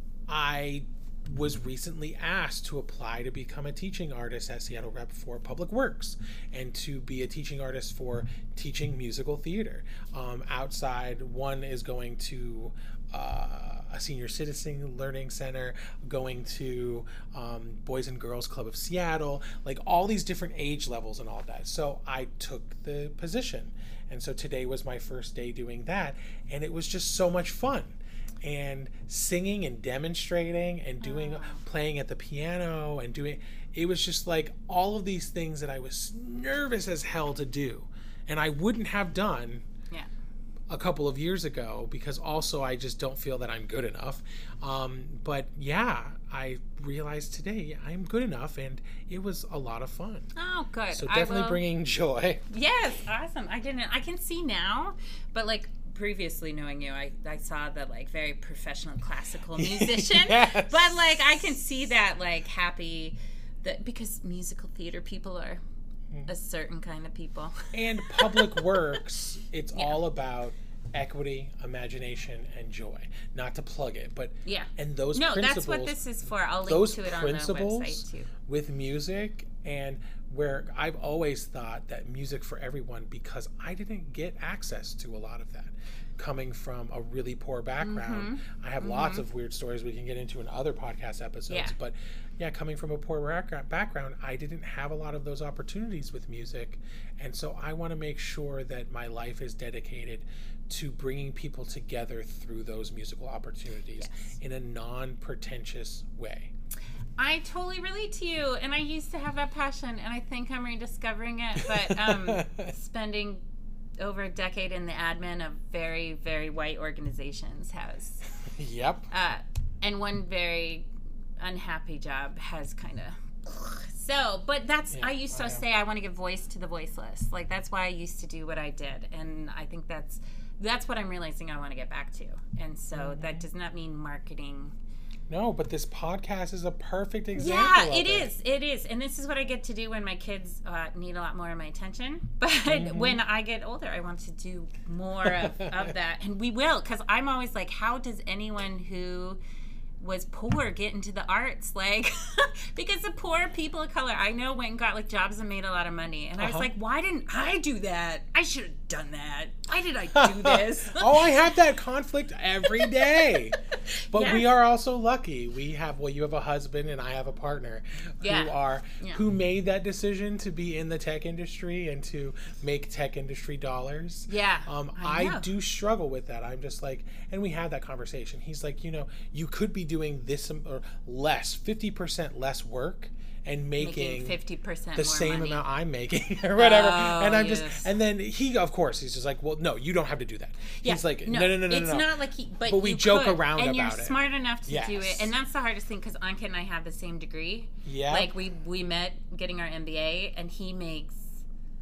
I was recently asked to apply to become a teaching artist at Seattle Rep for Public Works and to be a teaching artist for teaching musical theater. Um, outside, one is going to uh, a senior citizen learning center, going to um, Boys and Girls Club of Seattle, like all these different age levels and all that. So I took the position. And so today was my first day doing that. And it was just so much fun. And singing and demonstrating and doing, oh. playing at the piano and doing, it was just like all of these things that I was nervous as hell to do. And I wouldn't have done yeah. a couple of years ago because also I just don't feel that I'm good enough. Um, but yeah, I realized today I'm good enough and it was a lot of fun. Oh, good. So definitely will... bringing joy. Yes, awesome. I didn't, I can see now, but like, previously knowing you, I, I saw the like very professional classical musician, yes. but like I can see that like happy that because musical theater people are a certain kind of people. And Public Works, it's yeah. all about equity, imagination, and joy. Not to plug it, but yeah, and those no, principles. that's what this is for. I'll link those to it on the website too. With music and where I've always thought that music for everyone because I didn't get access to a lot of that. Coming from a really poor background, mm-hmm. I have mm-hmm. lots of weird stories we can get into in other podcast episodes. Yeah. But yeah, coming from a poor background, I didn't have a lot of those opportunities with music. And so I want to make sure that my life is dedicated to bringing people together through those musical opportunities yes. in a non-pretentious way. I totally relate to you, and I used to have that passion, and I think I'm rediscovering it, but um, spending over a decade in the admin of very, very white organizations has. Yep. Uh, and one very unhappy job has kind of. So, but that's, yeah, I used to I say I want to give voice to the voiceless. Like, that's why I used to do what I did. And I think that's, that's what I'm realizing I want to get back to. And so mm-hmm. that does not mean marketing. No, but this podcast is a perfect example yeah, of it. Yeah, it is. It is. And this is what I get to do when my kids uh, need a lot more of my attention. But mm-hmm. when I get older, I want to do more of, of that. And we will, because I'm always like, how does anyone who was poor get into the arts? Like, because the poor people of color, I know went and got like jobs and made a lot of money. And uh-huh. I was like, why didn't I do that? I should have done that. Why did I do this? Oh, I have that conflict every day. But yes. we are also lucky. We have, well, you have a husband and I have a partner yeah. who are, yeah. who made that decision to be in the tech industry and to make tech industry dollars. Yeah. Um, I, I do struggle with that. I'm just like, and we had that conversation. He's like, you know, you could be doing this or less, fifty percent less work and making, making fifty percent the more same money. amount I'm making or whatever. Oh, and I'm yes. just, and then he, of course, he's just like, well, no, you don't have to do that. Yeah. He's like, no, no, no, no, no, it's no. not like he, but, but we you joke could, around and about you're it. smart enough to yes. do it. And that's the hardest thing because Ankit and I have the same degree. Yeah. Like we, we met getting our M B A and he makes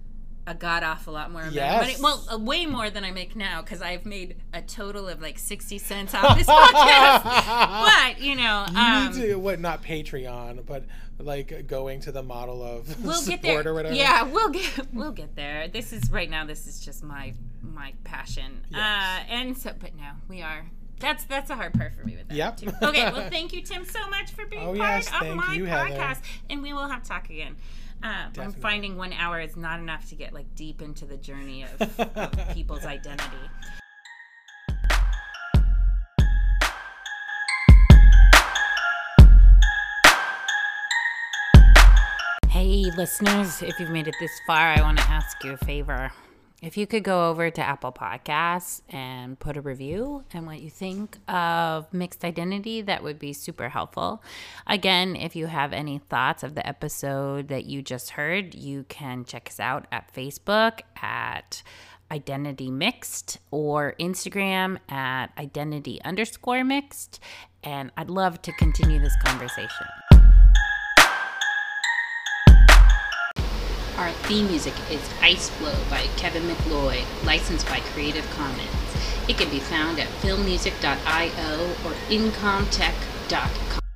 a god awful lot more yes. money. Well, uh, way more than I make now because I've made a total of like sixty cents off this podcast. But, you know. You um, need to, what, not Patreon, but like going to the model of we'll support get there. or whatever. Yeah, we'll get we'll get there. This is, right now, this is just my my passion. Yes. Uh, and so, but no, we are. That's that's a hard part for me with that. Yep. Too. Okay, well, thank you, Tim, so much for being oh, part yes, of thank my you, podcast. Heather. And we will have to talk again. Uh, I'm finding one hour is not enough to get like deep into the journey of, of people's identity. Hey, listeners, if you've made it this far, I want to ask you a favor. If you could go over to Apple Podcasts and put a review and what you think of Mixed Identity, that would be super helpful. Again, if you have any thoughts of the episode that you just heard, you can check us out at Facebook at Identity Mixed or Instagram at Identity underscore Mixed. And I'd love to continue this conversation. Our theme music is Ice Flow by Kevin McLeod, licensed by Creative Commons. It can be found at film music dot io or incomtech dot com.